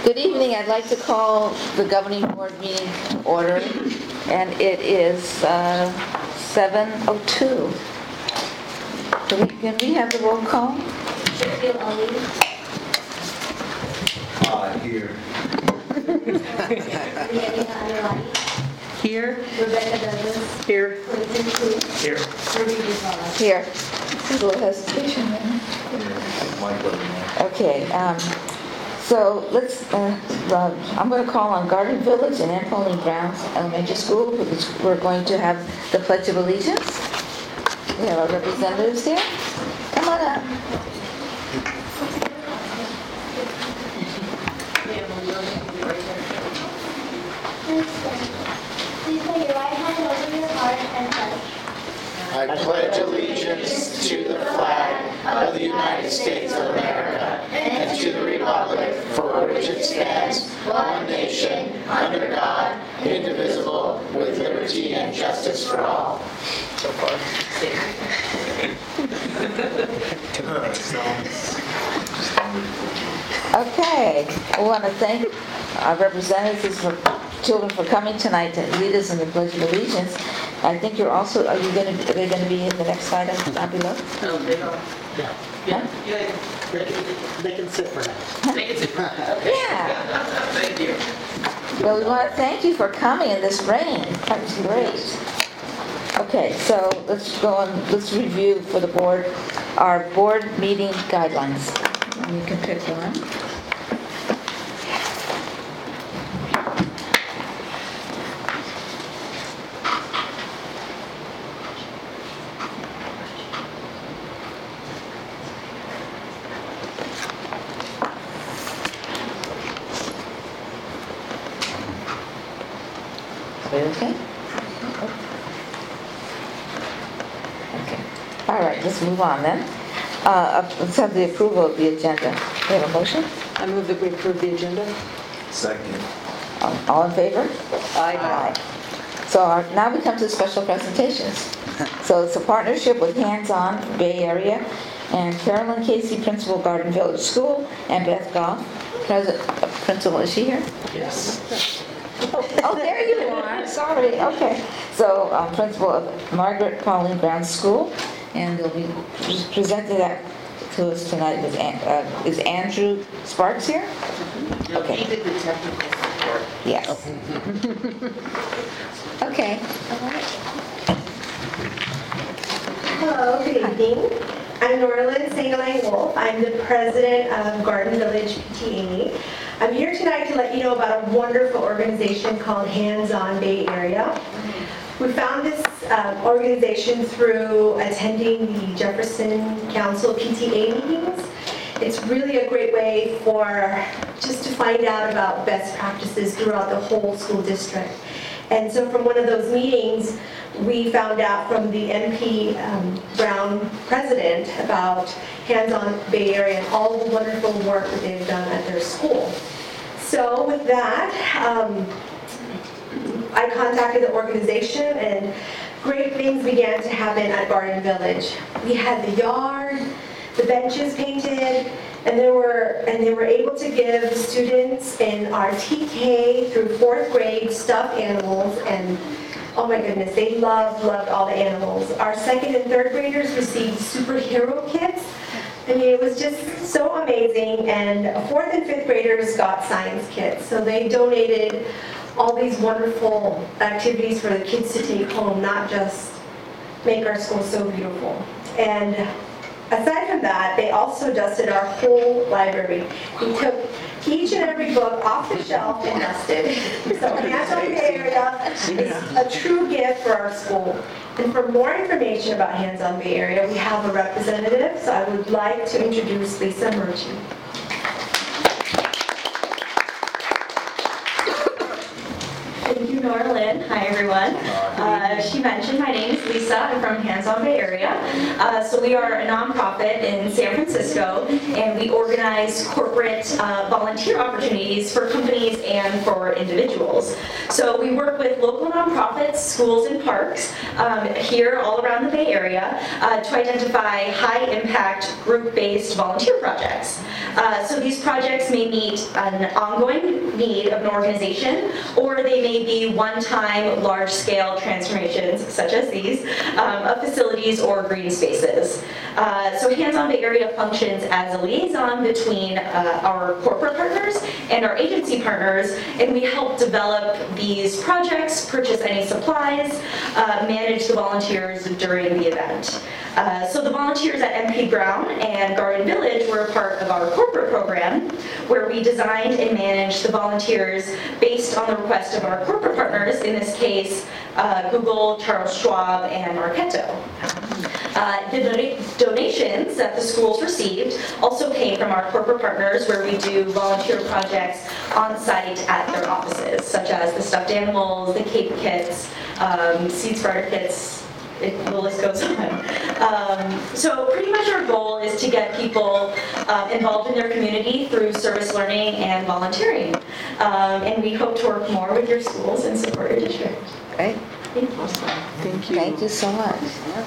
Good evening. I'd like to call the governing board meeting to order, and it is 7:02. Can we have the roll call? Shaquille Ali. Here. Rihanna Anurani. Here. Rebecca Douglas. Here. Clinton Cruz. Here. Ruby Rizal. Here. A little hesitation there. Okay, so let's, I'm going to call on Garden Village and Ann Pauline Brown's Elementary School, because we're going to have the Pledge of Allegiance. We have our representatives here. Come on up. Please put your right hand over your heart and pledge. I pledge allegiance to the flag of the United States of America and to the republic for which it stands, one nation, under God, indivisible, with liberty and justice for all. So far. Okay, I want to thank our representatives for children for coming tonight to lead us in the Pledge of Allegiance. I think you're also, are they going to be in the next slide down below? No, they don't. Yeah? They can sit for now. They can sit for now. Okay. Yeah. Thank you. Well, we want to thank you for coming in this rain. That was great. Okay, so let's go on, let's review for the board our board meeting guidelines. You can pick one. Okay? Okay. All right, let's move on then. Let's have the approval of the agenda. We have a motion? I move that we approve the agenda. Second. All in favor? Aye. So now we come to special presentations. So it's a partnership with Hands On Bay Area and Carolyn Casey, Principal, Garden Village School, and Beth Goff, Principal. Is she here? Yes. Oh, there you are. Sorry. Okay. So, Principal of Margaret Pauline Brown School, and they'll be presenting that to us tonight. Is Andrew Sparks here? Okay. He did the technical support. Yes. Okay. Hello, good evening. I'm Norlyn Sangalang Wolf. I'm the president of Garden Village PTA. I'm here tonight to let you know about a wonderful organization called Hands On Bay Area. We found this organization through attending the Jefferson Council PTA meetings. It's really a great way for just to find out about best practices throughout the whole school district. And so from one of those meetings, we found out from the MP Brown president about Hands On Bay Area and all the wonderful work that they've done at their school. So with that, I contacted the organization and great things began to happen at Garden Village. We had the yard, the benches painted, and they were able to give students in our TK through 4th grade stuffed animals, and oh my goodness, they loved all the animals. Our 2nd and 3rd graders received superhero kits. I mean, it was just so amazing, and 4th and 5th graders got science kits. So they donated all these wonderful activities for the kids to take home, not just make our school so beautiful. And aside from that, they also dusted our whole library. They took each and every book off the shelf and dusted. So Hands On Bay Area is a true gift for our school. And for more information about Hands On Bay Area, we have a representative. So I would like to introduce Lisa Murchie. Thank you, Nora Lynn. Hi, everyone. She mentioned my name is Lisa. I'm from Hands On Bay Area. So we are a nonprofit in San Francisco, and we organize corporate volunteer opportunities for companies and for individuals. So we work with local nonprofits, schools, and parks here all around the Bay Area to identify high-impact, group-based volunteer projects. So these projects may meet an ongoing need of an organization, or they may be one-time, large-scale transformations, such as these, of facilities or green spaces. So Hands On Bay Area functions as a liaison between our corporate partners and our agency partners, and we help develop these projects, purchase any supplies, manage the volunteers during the event. So the volunteers at MP Brown and Garden Village were a part of our corporate program, where we designed and managed the volunteers based on the request of our corporate partners, in this case, Google, Charles Schwab, and Marketo. The donations that the schools received also came from our corporate partners, where we do volunteer projects on site at their offices, such as the stuffed animals, the cake kits, seed starter kits, the list goes on. So pretty much our goal is to get people involved in their community through service learning and volunteering. And we hope to work more with your schools and support your district. Great. Thank you. Thank you. Thank you so much.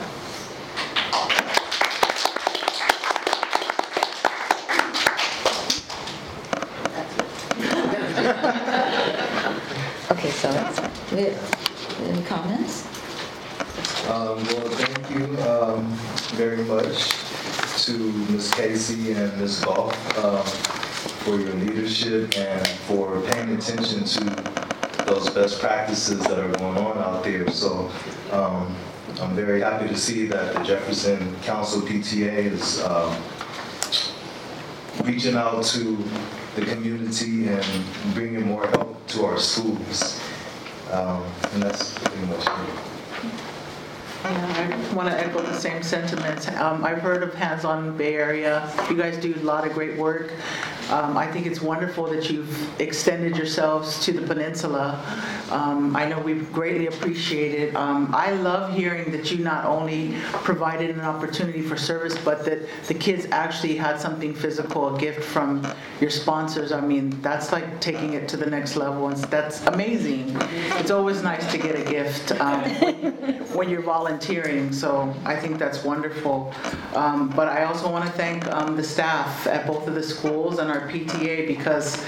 Okay, so any comments? Well, thank you very much to Ms. Casey and Ms. Goff for your leadership and for paying attention to those best practices that are going on out there. So I'm very happy to see that the Jefferson Council PTA is reaching out to the community and bringing more help to our schools. And that's pretty much it. I want to echo the same sentiments. I've heard of Hands On Bay Area. You guys do a lot of great work. I think it's wonderful that you've extended yourselves to the peninsula. I know we've greatly appreciated. I love hearing that you not only provided an opportunity for service, but that the kids actually had something physical, a gift from your sponsors. I mean, that's like taking it to the next level, and that's amazing. It's always nice to get a gift when you're volunteering, so I think that's wonderful. But I also want to thank the staff at both of the schools and our PTA, because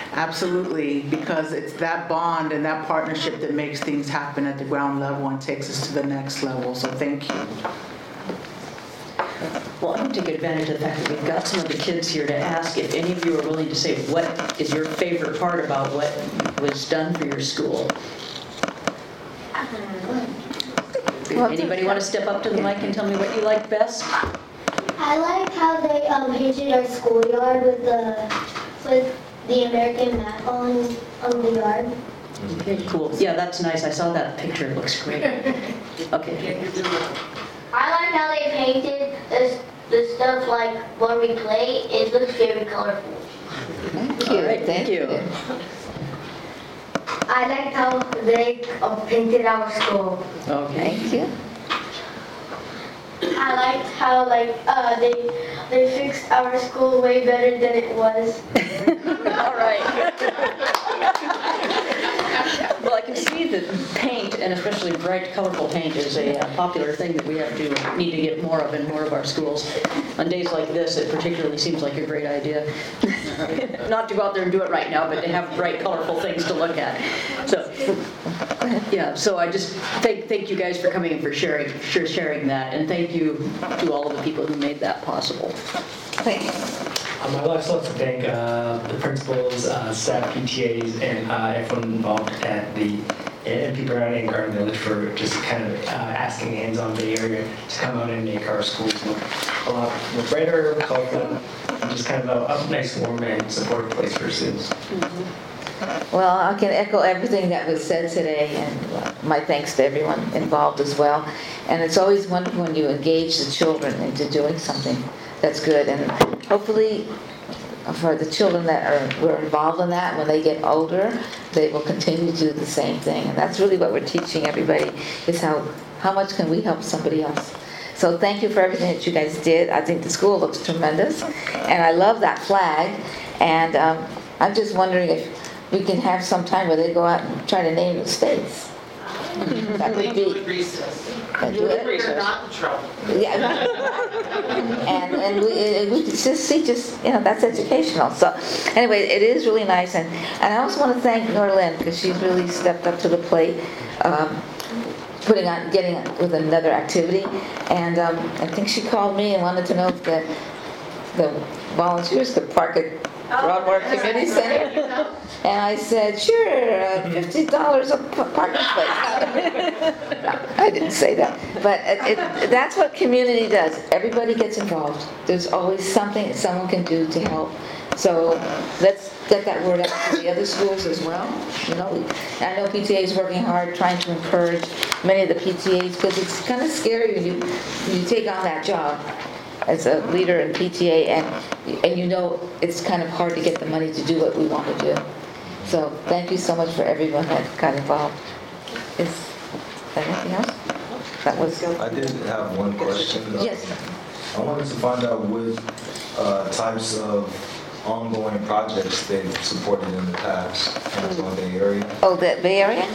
it's that bond and that partnership that makes things happen at the ground level and takes us to the next level, so thank you. Well, I want to take advantage of the fact that we've got some of the kids here to ask if any of you are willing to say what is your favorite part about what was done for your school. Anybody want to step up to the mic and tell me what you like best? I like how they painted our schoolyard with the American map on the yard. Okay, cool. Yeah, that's nice. I saw that picture. It looks great. Okay. I like how they painted the stuff like when we play. It looks very colorful. Thank you. All right, thank you. I like how they painted our school. Okay. Thank you. I liked how they fixed our school way better than it was. All right. Well, I can see that paint, and especially bright, colorful paint, is a popular thing that we need to get more of in more of our schools. On days like this, it particularly seems like a great idea. Not to go out there and do it right now, but to have bright, colorful things to look at. So, yeah. So I just thank you guys for coming and for sharing that, and thank you to all of the people who made that possible. Thanks. I'd also like to thank the principals, staff, PTAs, and everyone involved at the MP Brown and Garden Village for just kind of asking Hands On Bay Area to come out and make our schools look a lot more brighter, colorful, and just kind of a nice, warm, and supportive place for students. Well, I can echo everything that was said today, and my thanks to everyone involved as well. And it's always wonderful when you engage the children into doing something that's good. And hopefully for the children that were involved in that, when they get older, they will continue to do the same thing. And that's really what we're teaching everybody, is how much can we help somebody else. So thank you for everything that you guys did. I think the school looks tremendous, and I love that flag. And I'm just wondering if we can have some time where they go out and try to name the states. That would be. Do it. You're not in trouble. Yeah, and we just see, that's educational. So anyway, it is really nice, and I also want to thank Norlyn, because she's really stepped up to the plate, getting with another activity, and I think she called me and wanted to know if the volunteers could park at Broadmoor Community Center. And I said, sure, $50 a parking space. No, I didn't say that. But that's what community does. Everybody gets involved. There's always something that someone can do to help. So let's get that word out to the other schools as well. I know PTA is working hard trying to encourage many of the PTAs, because it's kind of scary when you take on that job as a leader in PTA, and it's kind of hard to get the money to do what we want to do. So thank you so much for everyone that got involved. Is there anything else? I did have one question. Yes. I wanted to find out what types of ongoing projects they've supported in the past in the Bay Area. Oh, the Bay Area?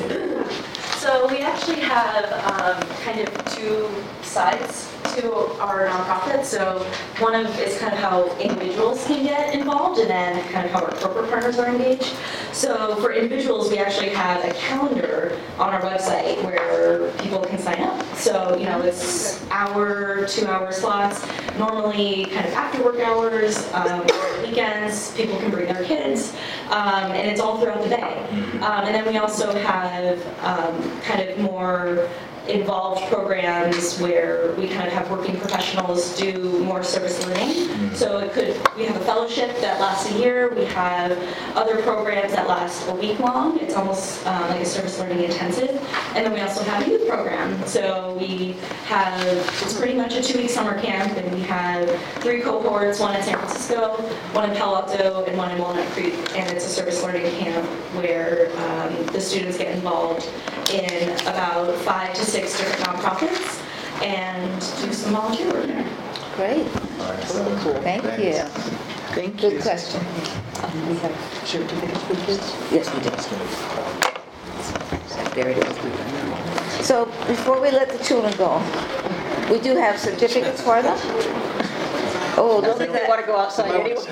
So we actually have kind of two sides to our nonprofit. So one is kind of how individuals can get involved, and then kind of how our corporate partners are engaged. So for individuals, we actually have a calendar on our website where people can sign up. So, it's hour, 2-hour slots, normally kind of after work hours, or weekends, people can bring their kids, and it's all throughout the day. And then we also have kind of more involved programs where we kind of have working professionals do more service learning. So we have a fellowship that lasts a year. We have other programs that last a week long. It's almost like a service learning intensive. And then we also have a youth program. So it's pretty much a 2-week summer camp, and we have 3 cohorts, one in San Francisco, one in Palo Alto, and one in Walnut Creek. And it's a service learning camp where the students get involved in about 5 to 6 different nonprofits and do some volunteer work there. Great. Cool. Thank you. Thank you. Good question. We have certificates for the kids? Yes, we do. There it is. So before we let the children go, we do have certificates for them. Oh, don't They want to go outside anyway.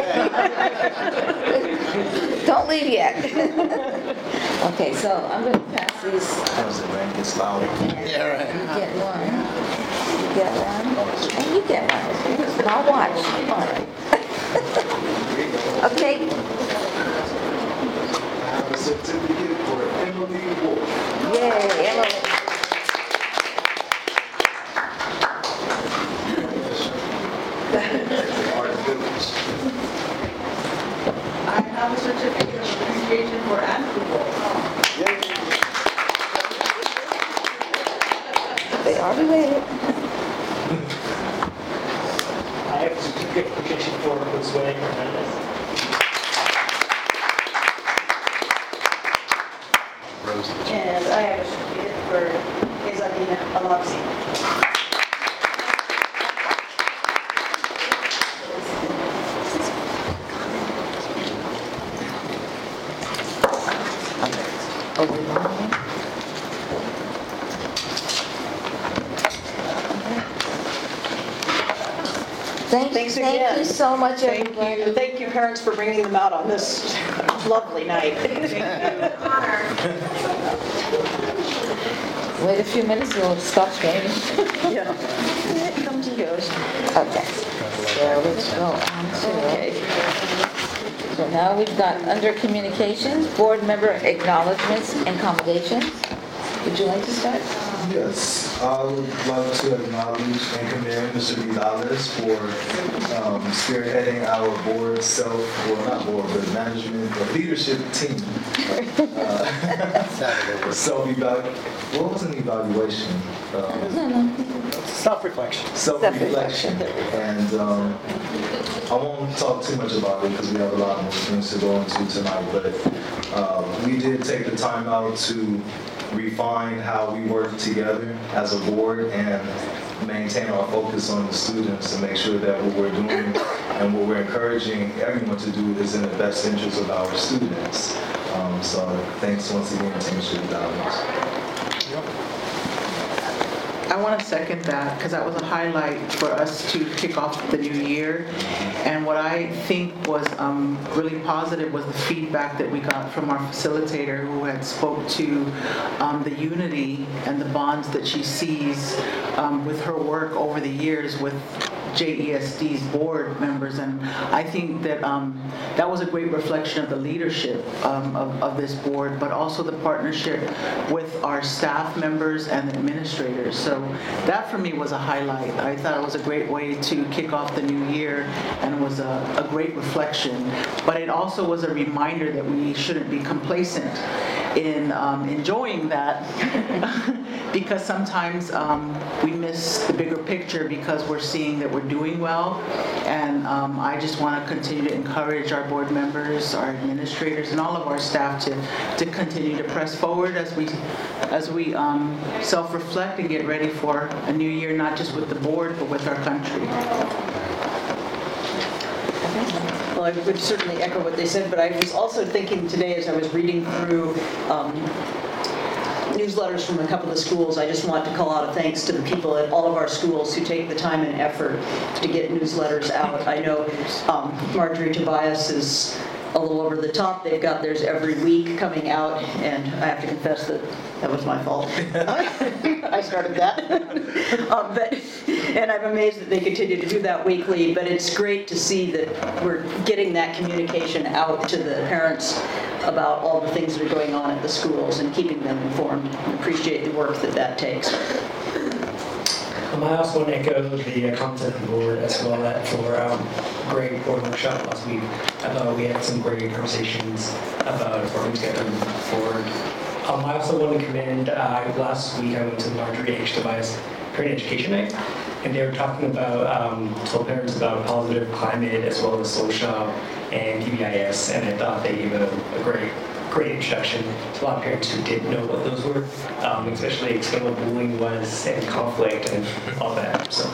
Don't leave yet. Okay, so I'm going to pass these. As the rain gets louder. Yeah, right. You get one. You get one. And you get one. And I'll watch. All right. Okay. Have a certificate for Emily Wolf. Yay, Emily. I have a certificate of appreciation for Andrew Wolf. They are related. I have a certificate of appreciation for Josue Hernandez. And I have a certificate for Isadina Alapsi. Thank you so much, Thank everybody. you. Thank you, parents, for bringing them out on this lovely night. Wait a few minutes, we'll stop training. Yeah. It comes and goes. Okay. So let's go on to it. So now we've got under communications, board member acknowledgements and commendations. Would you like to start? Yes. I would like to acknowledge and commend Mr. Vidales for spearheading our board not board, but management or leadership team. What was an evaluation? Self-reflection. Self-reflection. And I won't talk too much about it because we have a lot more things to go into tonight, but we did take the time out to refine how we work together as a board and maintain our focus on the students and make sure that what we're doing and what we're encouraging everyone to do is in the best interest of our students. So thanks once again to Mr. Vidales. I want to second that because that was a highlight for us to kick off the new year. And what I think was really positive was the feedback that we got from our facilitator who had spoke to the unity and the bonds that she sees with her work over the years with JESD's board members, and I think that that was a great reflection of the leadership of this board, but also the partnership with our staff members and administrators. So that for me was a highlight. I thought it was a great way to kick off the new year, and it was a great reflection. But it also was a reminder that we shouldn't be complacent in enjoying that because sometimes we miss the bigger picture because we're seeing that we're doing well. And I just want to continue to encourage our board members, our administrators, and all of our staff to continue to press forward as we self-reflect and get ready for a new year, not just with the board, but with our country. Well, I would certainly echo what they said, but I was also thinking today as I was reading through newsletters from a couple of schools, I just want to call out a thanks to the people at all of our schools who take the time and effort to get newsletters out. I know Marjorie Tobias is a little over the top. They've got theirs every week coming out, and I have to confess that that was my fault. I started that. And I'm amazed that they continue to do that weekly, but it's great to see that we're getting that communication out to the parents about all the things that are going on at the schools and keeping them informed. I appreciate the work that takes. I also want to echo the comments of the board as well for great board workshop last week. I thought we had some great conversations about working together moving forward. I also want to commend, last week I went to the Marjorie H. Tobias Parent Education Night, and they were talking about, told parents about positive climate as well as social and PBIS, and I thought they gave a great introduction to a lot of parents who didn't know what those were, especially explain what bullying was and conflict and all that. So.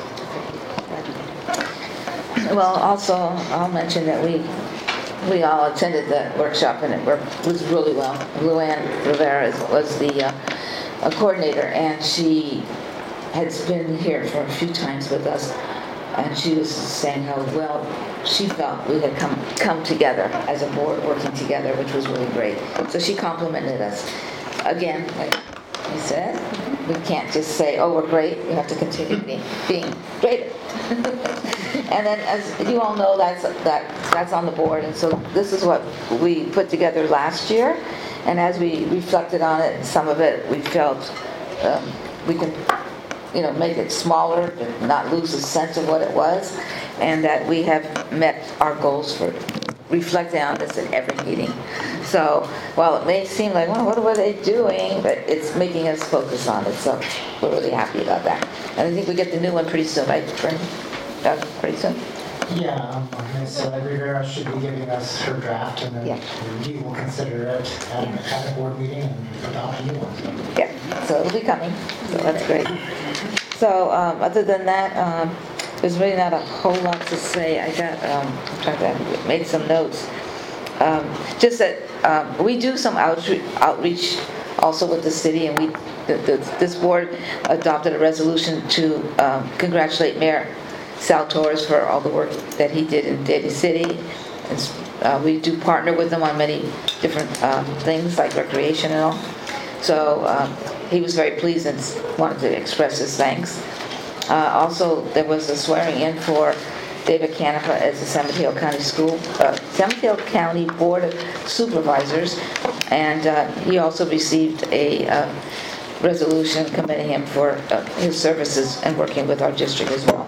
Well, also, I'll mention that we all attended the workshop and it was really well. Luann Rivera was the coordinator, and she has been here for a few times with us, and she was saying how well she felt we had come together as a board working together, which was really great. So she complimented us. Again, like you said, we can't just say, oh, we're great. We have to continue being greater. And then, as you all know, that's on the board. And so this is what we put together last year. And as we reflected on it, some of it we felt we can make it smaller, but not lose a sense of what it was, and that we have met our goals for reflecting on this at every meeting. So while it may seem like, well, what were they doing? But it's making us focus on it, so we're really happy about that. And I think we get the new one pretty soon, right, Brent? Pretty soon? Yeah, Ms. Rivera should be giving us her draft, and then we will consider it at a board meeting and adopt a new one. Yeah, so it'll be coming, so that's great. So other than that, there's really not a whole lot to say. I got, made some notes. Just that we do some outreach also with the city, and this board adopted a resolution to congratulate Mayor Sal Torres for all the work that he did in Daly City. We do partner with him on many different things like recreation and all. So he was very pleased and wanted to express his thanks. Also, there was a swearing in for David Canepa as the San Mateo County San Mateo County Board of Supervisors, and he also received a resolution commending him for his services and working with our district as well.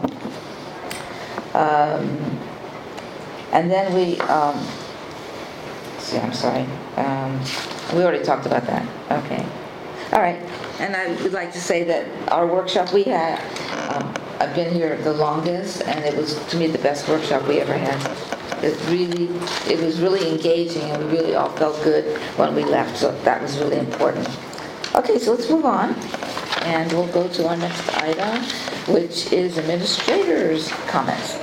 And then we we already talked about that. Okay. All right. And I would like to say that our workshop we had, I've been here the longest, and it was, to me, the best workshop we ever had. It was really engaging, and we really all felt good when we left, so that was really important. Okay, so let's move on, and we'll go to our next item, which is administrators' comments.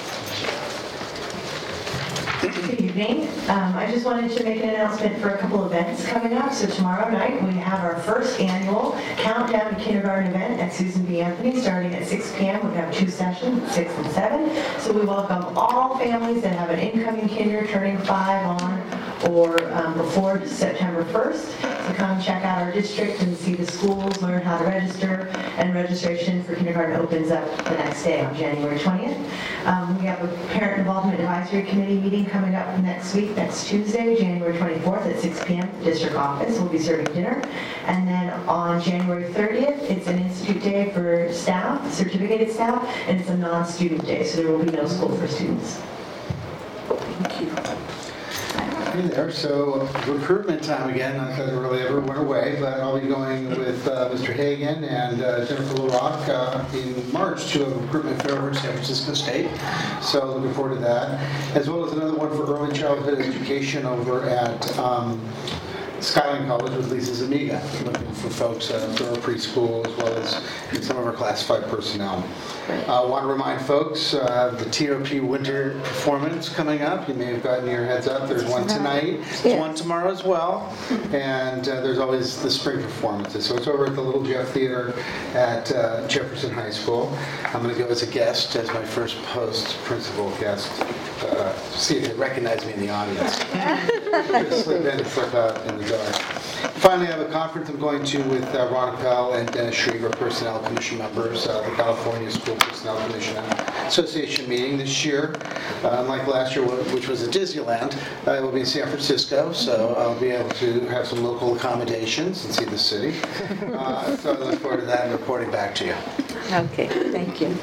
Good evening. I just wanted to make an announcement for a couple events coming up. So tomorrow night we have our first annual Countdown to Kindergarten event at Susan B. Anthony starting at 6 p.m. We have 2 sessions, 6 and 7. So we welcome all families that have an incoming kinder turning 5 on or before September 1st. So come check out our district and see the schools, learn how to register, and registration for kindergarten opens up the next day on January 20th. We have a Parent Involvement Advisory Committee meeting coming up next week, next Tuesday, January 24th at 6 p.m. at the district office. We'll be serving dinner. And then on January 30th, it's an institute day for staff, certificated staff, and it's a non-student day, so there will be no school for students. Thank you. Hey there. So recruitment time again. Not that it really ever went away, but I'll be going with Mr. Hagan and Jennifer LaRock in March to a recruitment fair over at San Francisco State. So looking forward to that, as well as another one for early childhood education over at Skyline College with Lisa Zuniga, looking for folks for our preschool as well as some of our classified personnel. I want to remind folks the TRP winter performance coming up. You may have gotten your heads up. There's one tonight. There's one tomorrow as well. And there's always the spring performances. So it's over at the Little Jeff Theater at Jefferson High School. I'm going to go as a guest, as my first post-principal guest. See if they recognize me in the audience. Just slip in and slip out in the dark. Finally, I have a conference I'm going to with Ron Appel and Dennis Schriever, Personnel Commission members, the California School Personnel Commission Association meeting this year. Unlike last year, which was at Disneyland, it will be in San Francisco, so I'll be able to have some local accommodations and see the city. So I look forward to that and reporting back to you. Okay, thank you.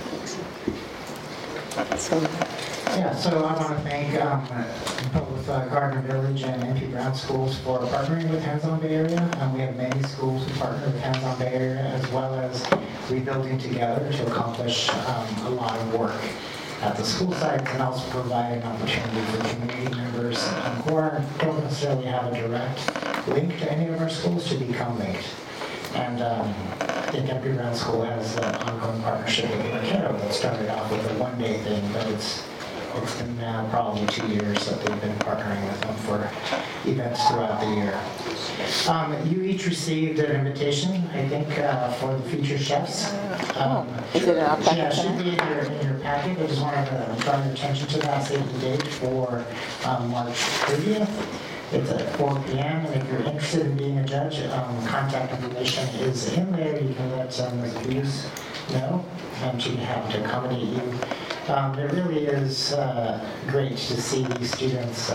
So I want to thank both Gardner Village and MP Brown Schools for partnering with Hands On Bay Area. We have many schools who partner with Hands On Bay Area, as well as rebuilding together to accomplish a lot of work at the school sites, and also provide an opportunity for community members who don't necessarily have a direct link to any of our schools to become linked. And I think MP Brown School has an ongoing partnership with Mercado that started off with a one-day thing, but it's been now probably 2 years that they've been partnering with them for events throughout the year. You each received an invitation, I think, for the featured chefs. Is it in our packet? Yeah, it should be in your packet. I just wanted to draw your attention to that. Save the date for March 30th. It's at 4 p.m. and if you're interested in being a judge, contact information is in there. You can let Ms. Buse know, and she'd be happy to accommodate you. It really is great to see these students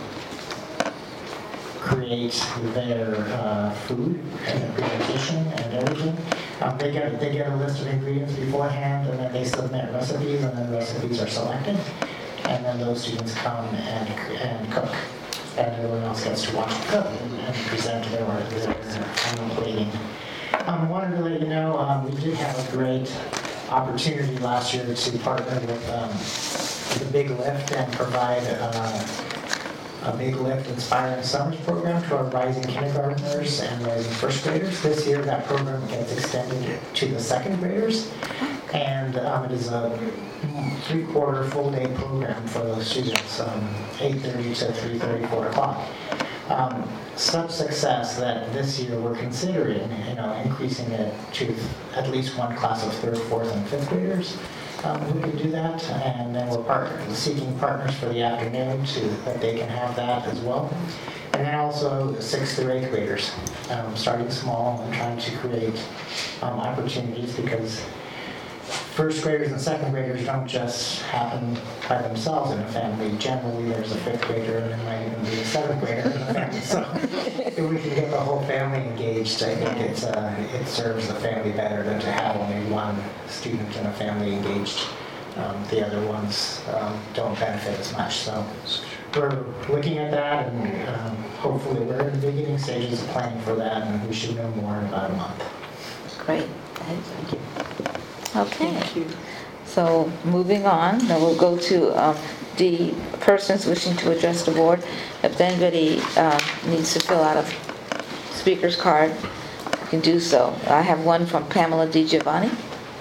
create their food and their presentation and everything. They get a list of ingredients beforehand, and then they submit recipes, and then the recipes are selected, and then those students come and cook. And everyone else gets to watch them cook and present their plating. I wanted to let you know we did have a great opportunity last year to partner with the Big Lift and provide a Big Lift Inspiring Summers program to our rising kindergartners and rising first graders. This year that program gets extended to the second graders, and it is a 3/4 full day program for those students, 8:30 to 3:30, 4 o'clock. Such success that this year we're considering, increasing it to at least one class of 3rd, 4th, and 5th graders who can do that, and then we're seeking partners for the afternoon that they can have that as well. And then also 6th through 8th graders, starting small and trying to create opportunities, because first graders and second graders don't just happen by themselves in a family. Generally, there's a 5th grader, and there might even be a 7th grader in the family. So if we can get the whole family engaged, I think it serves the family better than to have only one student in a family engaged. The other ones don't benefit as much. So we're looking at that, and hopefully we're in the beginning stages of planning for that, and we should know more in about a month. Great. Thank you. Okay. Thank you. So moving on, now we'll go to the persons wishing to address the board. If anybody needs to fill out a speaker's card, you can do so. I have one from Pamela DiGiovanni.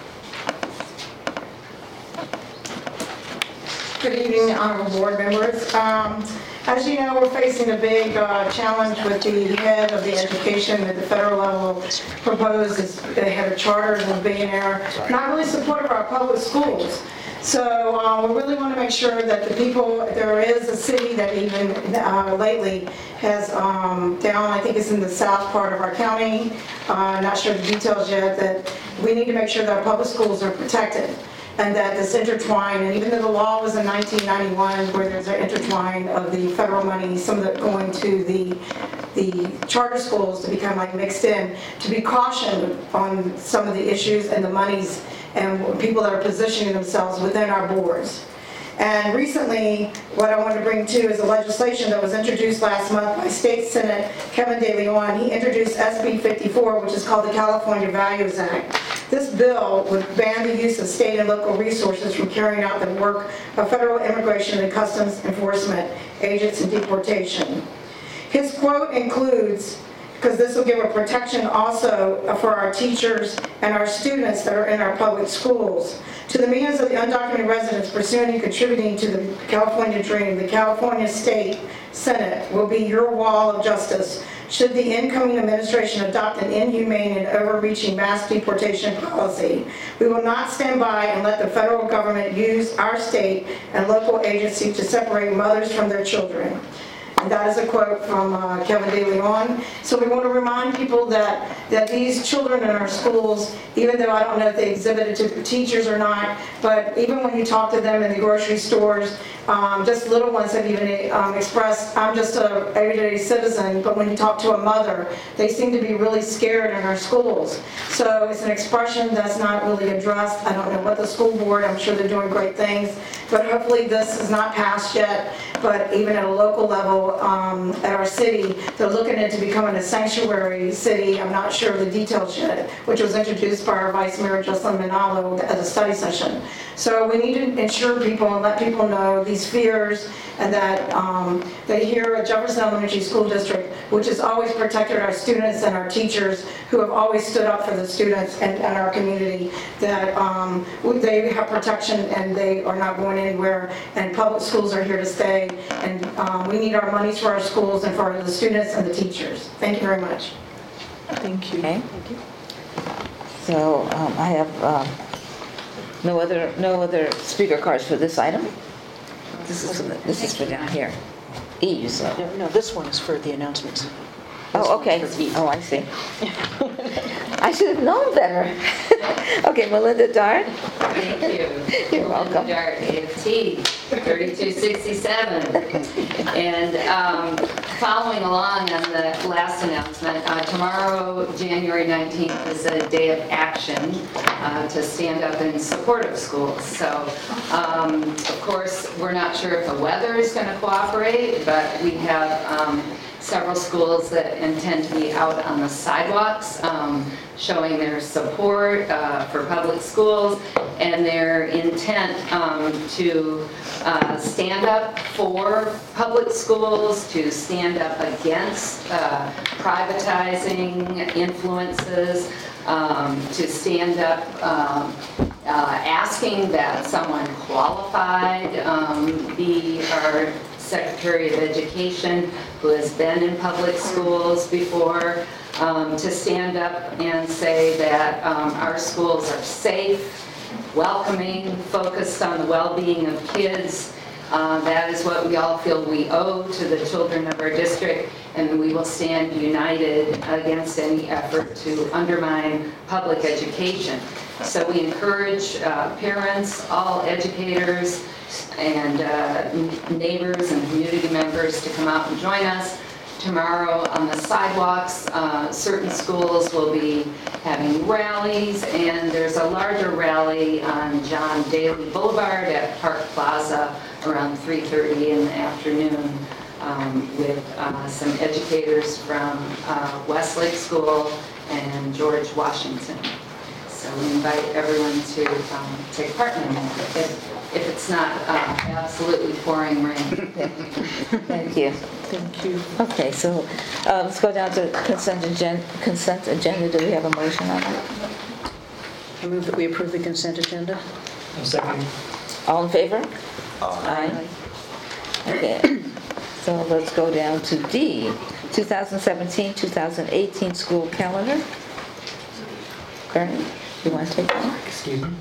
Good evening, honorable board members. As you know, we're facing a big challenge with the head of the education at the federal level proposed as the head of charters and billionaire, not really supportive of our public schools. So we really want to make sure that the people, there is a city that even lately has down, I think it's in the south part of our county, not sure the details yet, that we need to make sure that our public schools are protected. And that this intertwine, and even though the law was in 1991 where there's an intertwine of the federal money, some of it going to the charter schools to become like mixed in, to be cautioned on some of the issues and the monies and people that are positioning themselves within our boards. And recently, what I want to bring to is a legislation that was introduced last month by State Senate Kevin De Leon. He introduced SB 54, which is called the California Values Act. This bill would ban the use of state and local resources from carrying out the work of federal immigration and customs enforcement agents in deportation. His quote includes, because this will give a protection also for our teachers and our students that are in our public schools. To the millions of the undocumented residents pursuing and contributing to the California dream, the California State Senate will be your wall of justice should the incoming administration adopt an inhumane and overreaching mass deportation policy. We will not stand by and let the federal government use our state and local agencies to separate mothers from their children. And that is a quote from Kevin De Leon. So we want to remind people that these children in our schools, even though I don't know if they exhibited to the teachers or not, but even when you talk to them in the grocery stores, just little ones have even expressed, I'm just an everyday citizen, but when you talk to a mother, they seem to be really scared in our schools. So it's an expression that's not really addressed. I don't know what the school board, I'm sure they're doing great things, but hopefully this is not passed yet, but even at a local level at our city, they're looking into becoming a sanctuary city. I'm not sure of the details yet, which was introduced by our Vice Mayor Jocelyn Manalo at a study session. So we need to ensure people and let people know these fears, and that they hear at Jefferson Elementary School District, which has always protected our students and our teachers, who have always stood up for the students and our community, that they have protection and they are not going anywhere, and public schools are here to stay, and we need our monies for our schools and for the students and the teachers. Thank you very much. Thank you. Okay. Thank you. So I have no other speaker cards for this item. This is for down here. E, so. No, this one is for the announcements. Oh, okay. Oh, I see. I should have known better. Okay, Melinda Dart. Thank you. You're welcome. Melinda Dart, AFT, 3267. And following along on the last announcement, tomorrow, January 19th, is a day of action to stand up in support of schools. So, of course, we're not sure if the weather is going to cooperate, but we have several schools that intend to be out on the sidewalks showing their support for public schools and their intent to stand up for public schools, to stand up against privatizing influences, to stand up asking that someone qualified be our Secretary of Education, who has been in public schools before, to stand up and say that our schools are safe, welcoming, focused on the well-being of kids. That is what we all feel we owe to the children of our district, and we will stand united against any effort to undermine public education. So we encourage parents, all educators, and neighbors and community members to come out and join us. tomorrow on the sidewalks. Certain schools will be having rallies, and there's a larger rally on John Daly Boulevard at Park Plaza around 3:30 in the afternoon with some educators from Westlake School and George Washington. So we invite everyone to take part in that if it's not absolutely pouring rain. Thank you. Thank you. Okay, so let's go down to consent agenda. Do we have a motion on that? I move that we approve the consent agenda. Second. All in favor? Aye. Okay, so let's go down to D, 2017-2018 school calendar. Bernie, you want to take that? Excuse me?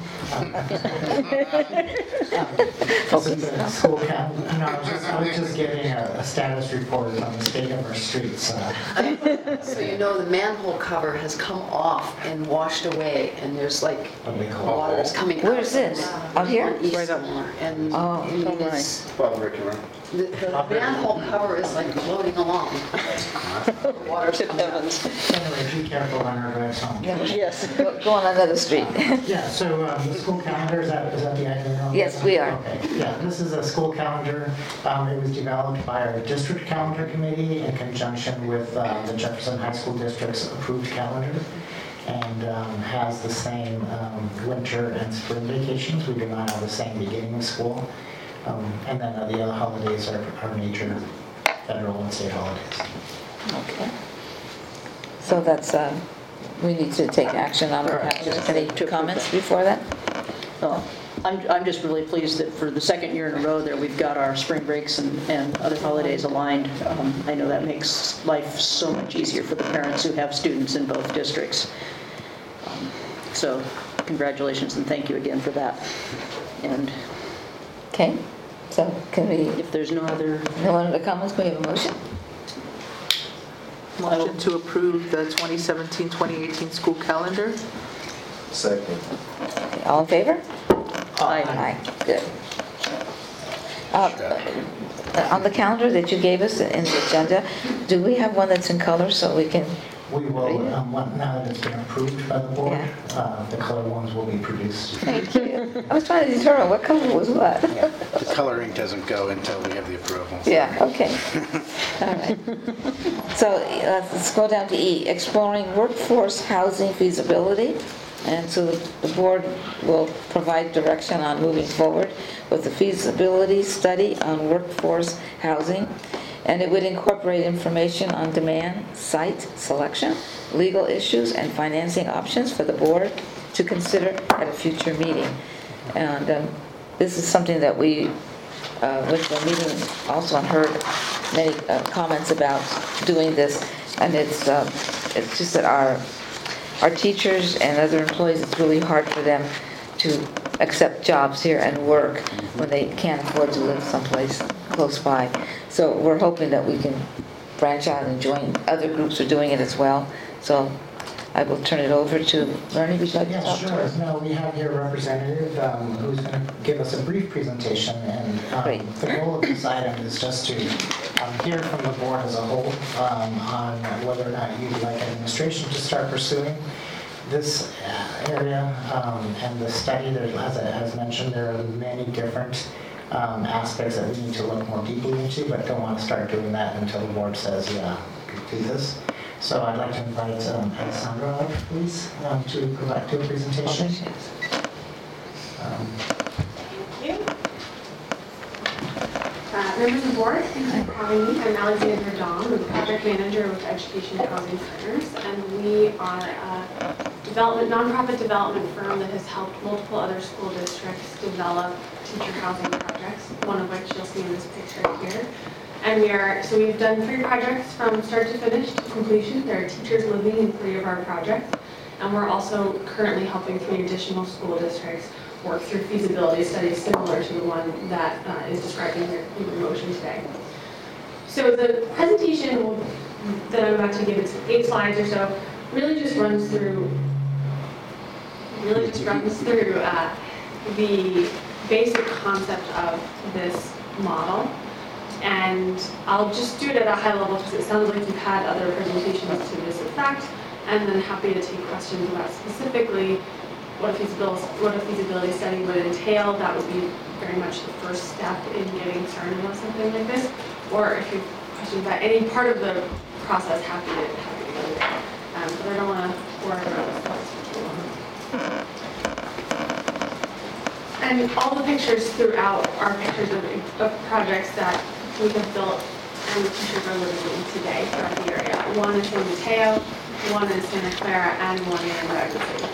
This is the school calendar. No, I was just giving a status report on the state of our streets. So you know the manhole cover has come off and washed away, and there's like water is coming out. Where's this? Out here? On Eastmore. And Oh, I mean, it's, the manhole cover is like floating along. Water's coming out. Anyway, be careful on our drives home. Yes. Go on another street. Yeah, so the school calendar, is that the item? Yes, we are. Okay, yeah, this is a school calendar. It was developed by our district calendar committee in conjunction with the Jefferson High School District's approved calendar, and has the same winter and spring vacations. We do not have the same beginning of school. And then the other holidays are major federal and state holidays. Okay. So that's, we need to take action on the calendar. Any comments before that? I'm just really pleased that for the second year in a row there, we've got our spring breaks and other holidays aligned. I know that makes life so much easier for the parents who have students in both districts. So congratulations and thank you again for that. And okay, so can we, if there's no other comments, can we have a motion? Motion to approve the 2017-2018 school calendar. Second. Okay, all in favor? Aye. Good. On the calendar that you gave us in the agenda, do we have one that's in color so we can? We will, now that it's been approved by the board, the color ones will be produced. Thank you. I was trying to determine what color was what. The coloring doesn't go until we have the approval. Yeah, okay. All right. So let's go down to E, exploring workforce housing feasibility. And so the board will provide direction on moving forward with the feasibility study on workforce housing. And it would incorporate information on demand, site selection, legal issues, and financing options for the board to consider at a future meeting. And this is something that we went to a meeting also and heard many comments about doing this. And it's just that our teachers and other employees, it's really hard for them to accept jobs here and work when they can't afford to live someplace close by. So we're hoping that we can branch out and join other groups who are doing it as well. So I will turn it over to Bernie. Would you like to talk to us? No, we have here a representative who's going to give us a brief presentation. And the goal of this item is just to hear from the board as a whole on whether or not you'd like administration to start pursuing this area and the study. As mentioned, there are many different aspects that we need to look more deeply into, but don't want to start doing that until the board says, yeah, do this. So I'd like to invite Alessandra up, please, to provide a presentation. Thank you. Members of the board, thank you for having me. I'm Alexandra Dom. I'm the project manager with Education Housing Partners, and we are a nonprofit development firm that has helped multiple other school districts develop teacher housing projects, one of which you'll see in this picture here. And we've done 3 projects from start to finish to completion. There are teachers living in 3 of our projects, and we're also currently helping 3 additional school districts work through feasibility studies similar to the one that is described in your motion today. So the presentation that I'm about to give, it's 8 slides or so, really just runs through the basic concept of this model. And I'll just do it at a high level because it sounds like you've had other presentations to this effect, and then happy to take questions about specifically what a feasibility study would entail. That would be very much the first step in getting started on something like this. Or if you have questions about any part of the process, happy to go there. But I don't want to bore everyone with this too long. And all the pictures throughout are pictures of projects that we have built and the teachers are living in today throughout the area. One in San Mateo, one in Santa Clara, and one in Redwood City.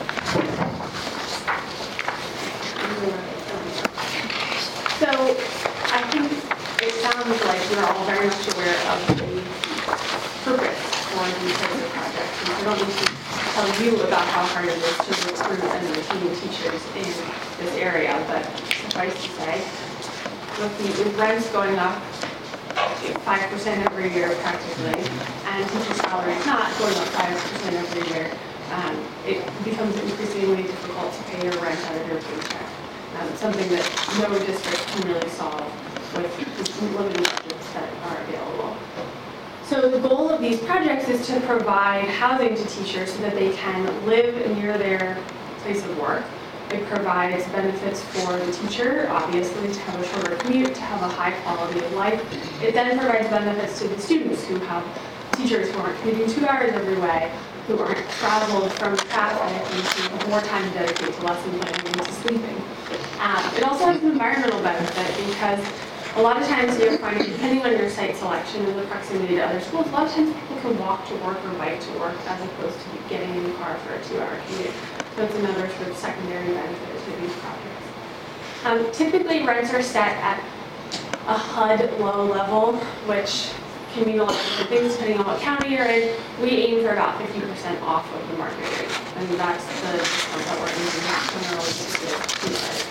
So I think it sounds like we're all very much aware of the purpose for these types of projects. And I don't need to tell you about how hard it is to recruit and retain teachers in this area, but suffice to say, with the rents going up 5% every year practically, and teacher salaries not going up 5% every year, it becomes increasingly difficult to pay your rent out of your paycheck. Something that no district can really solve with limited budgets that are available. So the goal of these projects is to provide housing to teachers so that they can live near their place of work. It provides benefits for the teacher, obviously, to have a shorter commute, to have a high quality of life. It then provides benefits to the students who have teachers who aren't commuting 2 hours every way, who aren't traveled from traffic, and who have more time to dedicate to lesson planning and to sleeping. It also has an environmental benefit because a lot of times you're finding, depending on your site selection and the proximity to other schools, a lot of times people can walk to work or bike to work as opposed to getting in the car for a 2-hour commute. So it's another sort of secondary benefit to these projects. Typically, rents are set at a HUD low level, which can mean a lot of different things depending on what county you're in. We aim for about 50% off of the market rate, and that's the discount that we're using generally to give to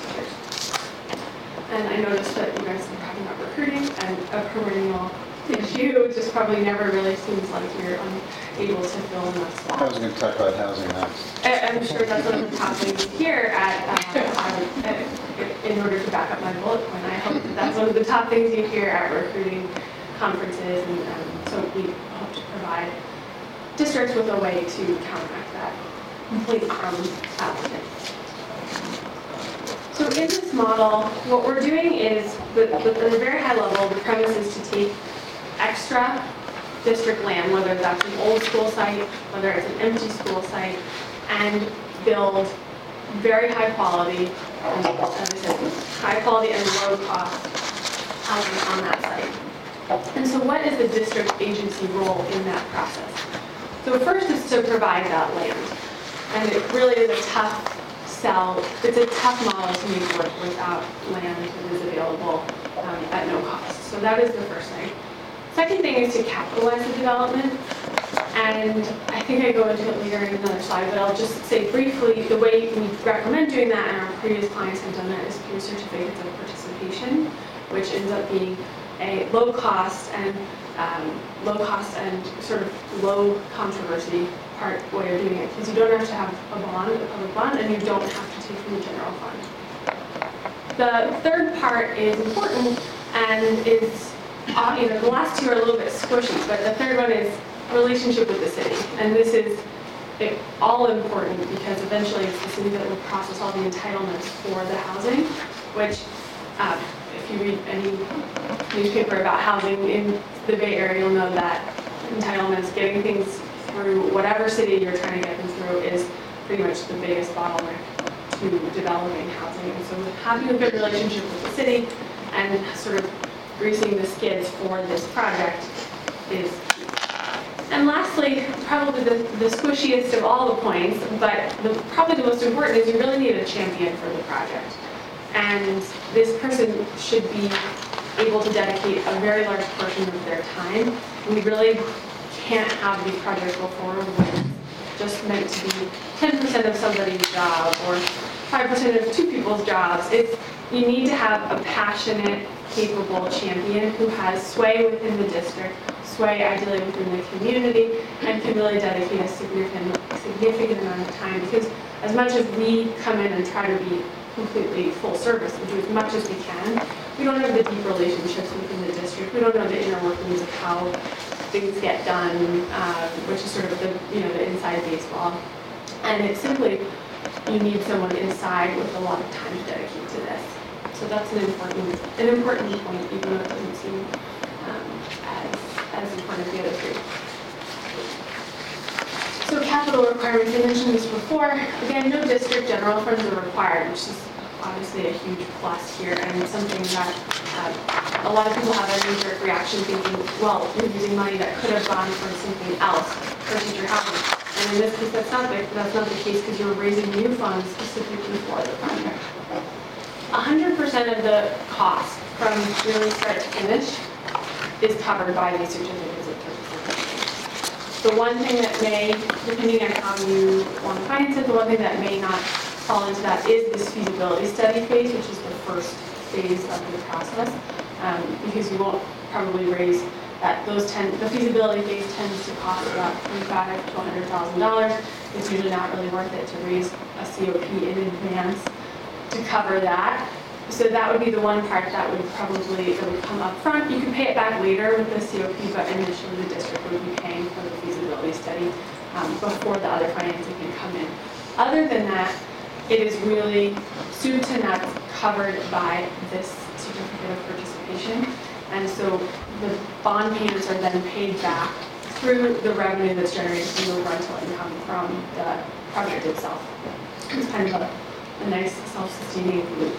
and I noticed that you guys have been talking about recruiting and a perennial issue, which just probably never really seems like you're unable to fill enough slots. I was going to talk about housing next. I'm sure that's one of the top things here at, in order to back up my bullet point, I hope that that's one of the top things you hear at recruiting conferences, and so we hope to provide districts with a way to counteract that completely from applicants. So in this model, what we're doing is, at a very high level, the premise is to take extra district land, whether that's an old school site, whether it's an empty school site, and build very high quality, and, as I said, high quality and low cost housing on that site. And so what is the district agency role in that process? So first is to provide that land. And it really is a tough sell. It's a tough model to make work without land that is available at no cost. So that is the first thing. Second thing is to capitalize the development. And I think I go into it later in another slide, but I'll just say briefly, the way we recommend doing that, and our previous clients have done that, is through certificates of participation, which ends up being a low cost and sort of low controversy way of doing it, because you don't have to have a bond, a public bond, and you don't have to take from the general fund. The third part is important and is, the last two are a little bit squishy, but the third one is relationship with the city. And this is all important because eventually it's the city that will process all the entitlements for the housing, which if you read any newspaper about housing in the Bay Area, you'll know that entitlements, getting things through whatever city you're trying to get them through, is pretty much the biggest bottleneck to developing housing. And so having a good relationship with the city and sort of greasing the skids for this project is key. And lastly, probably the squishiest of all the points, but probably the most important, is you really need a champion for the project. And this person should be able to dedicate a very large portion of their time. We really can't have these projects go forward when it's just meant to be 10% of somebody's job or 5% of two people's jobs. You need to have a passionate, capable champion who has sway within the district, sway ideally within the community, and can really dedicate a significant amount of time. Because as much as we come in and try to be completely full service. We do as much as we can. We don't have the deep relationships within the district. We don't know the inner workings of how things get done, which is sort of the inside baseball. And it's simply, you need someone inside with a lot of time to dedicate to this. So that's an important point, even though it doesn't seem as important as the other three. So capital requirements, I mentioned this before. Again, no district general funds are required, which is obviously a huge plus here, and something that a lot of people have a knee-jerk reaction thinking, well, you're using money that could have gone for something else, for teacher housing. And in this case, that's not the case, because you're raising new funds specifically for the project. 100% of the cost from really start to finish is covered by these certificates of purchase. The one thing that may, depending on how you want to finance it, the one thing that may not fall into that is this feasibility study phase, which is the first phase of the process, because you won't probably raise that. The feasibility phase tends to cost about $25,000 to $100,000. It's usually not really worth it to raise a COP in advance to cover that. So that would be the one part that would come up front. You can pay it back later with the COP, but initially the district would be paying for the feasibility study before the other financing can come in. Other than that, it is really soup to nuts covered by this certificate of participation. And so the bond payments are then paid back through the revenue that's generated from the rental income from the project itself. It's kind of a nice self-sustaining loop.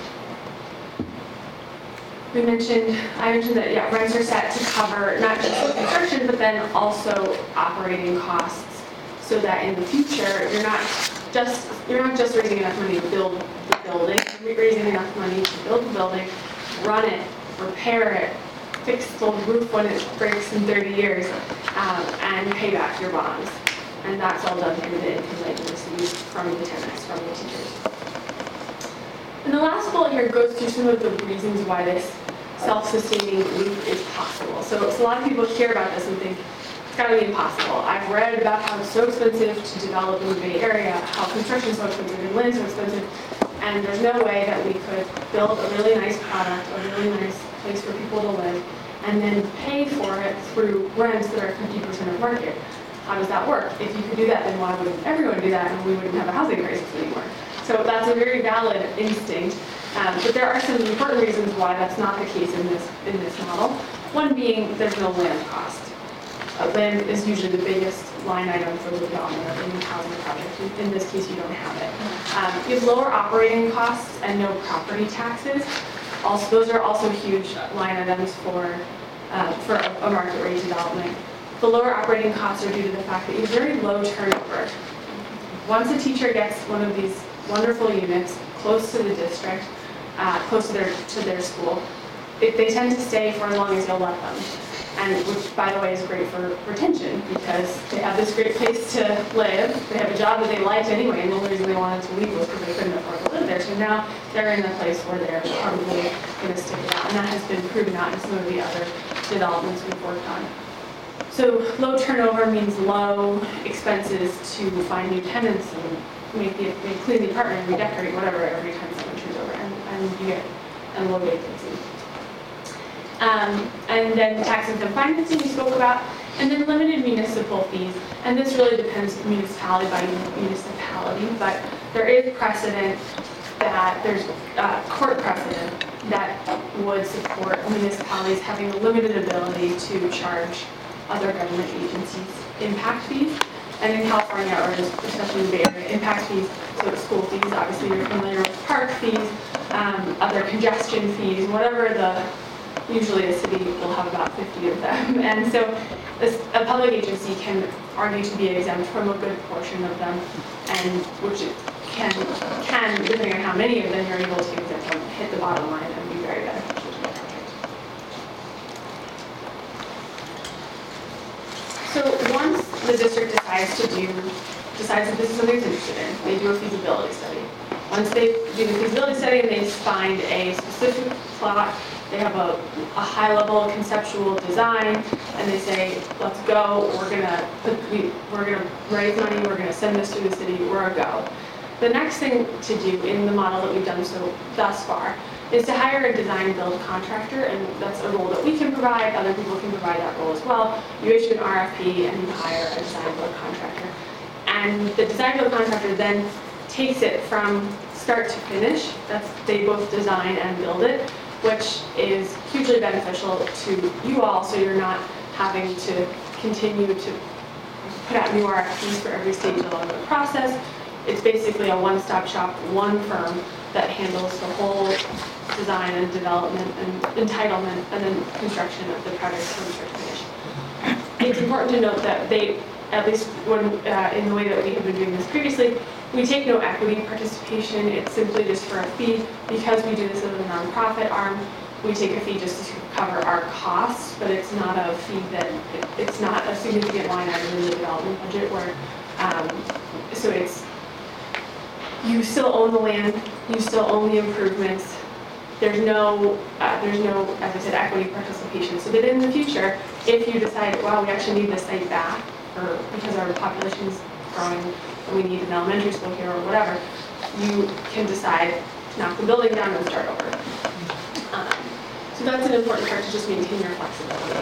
I mentioned that rents are set to cover not just construction, but then also operating costs, so that in the future you're not just raising enough money to build the building. You're raising enough money to build the building, run it, repair it, fix the roof when it breaks in 30 years, and pay back your bonds. And that's all done through the income that you receive from the tenants, from the teachers. And the last bullet here goes through some of the reasons why this self-sustaining loop is possible. So a lot of people hear about this and think, it's got to be impossible. I've read about how it's so expensive to develop in the Bay Area, how construction is so expensive and land is so expensive, and there's no way that we could build a really nice product, a really nice place for people to live, and then pay for it through rents that are 50% of market. How does that work? If you could do that, then why wouldn't everyone do that, and we wouldn't have a housing crisis anymore? So that's a very valid instinct, but there are some important reasons why that's not the case in this model. One being there's no land cost. Land is usually the biggest line item for the development of any housing project. In this case, you don't have it. You have lower operating costs and no property taxes. Also, those are also huge line items for a market rate development. The lower operating costs are due to the fact that you have very low turnover. Once a teacher gets one of these wonderful units close to the district, close to their school, they tend to stay for as long as you'll let them. And which, by the way, is great for retention, because they have this great place to live. They have a job that they liked anyway, and the only reason they wanted to leave was because they couldn't afford to live there. So now they're in a place where they're probably going to stick it out, and that has been proven out in some of the other developments we've worked on. So low turnover means low expenses to find new tenants and clean the apartment, redecorate, whatever, every time someone turns over, and you get a low vacancy. And then taxes and financing we spoke about, and then limited municipal fees. And this really depends municipality by municipality, but there is precedent that there's court precedent that would support municipalities having a limited ability to charge other government agencies impact fees. And in California, or especially in the Bay Area, impact fees, so school fees, obviously you're familiar with park fees, other congestion fees, whatever usually a city will have about 50 of them. And so a public agency can argue to be exempt from a good portion of them, and which it can, depending on how many of them you're able to exempt from, hit the bottom line and be very beneficial to the project. So once the district decides that this is something it's interested in, they do a feasibility study. Once they do the feasibility study and they find a specific plot, they have a high-level conceptual design, and they say, let's go, we're gonna raise money, we're gonna send this to the city, we're a go. The next thing to do in the model that we've done thus far is to hire a design build contractor, and that's a role that we can provide, other people can provide that role as well. You issue an RFP and you hire a design build contractor. And the design build contractor then takes it from start to finish. They both design and build it, which is hugely beneficial to you all, so you're not having to continue to put out new RFPs for every stage along the process. It's basically a one-stop shop, one firm that handles the whole design and development and entitlement and then construction of the project from start to finish. It's important to note that they, at least when, in the way that we have been doing this previously, we take no equity participation. It's simply just for a fee. Because we do this as a nonprofit arm, we take a fee just to cover our costs, but it's not a fee that, it's not a significant line item in the development budget where, so it's, you still own the land, you still own the improvements. There's no, as I said, equity participation. So that in the future, if you decide, wow, we actually need this site back, or because our population is growing and we need an elementary school here or whatever, you can decide to knock the building down and start over. So that's an important part, to just maintain your flexibility.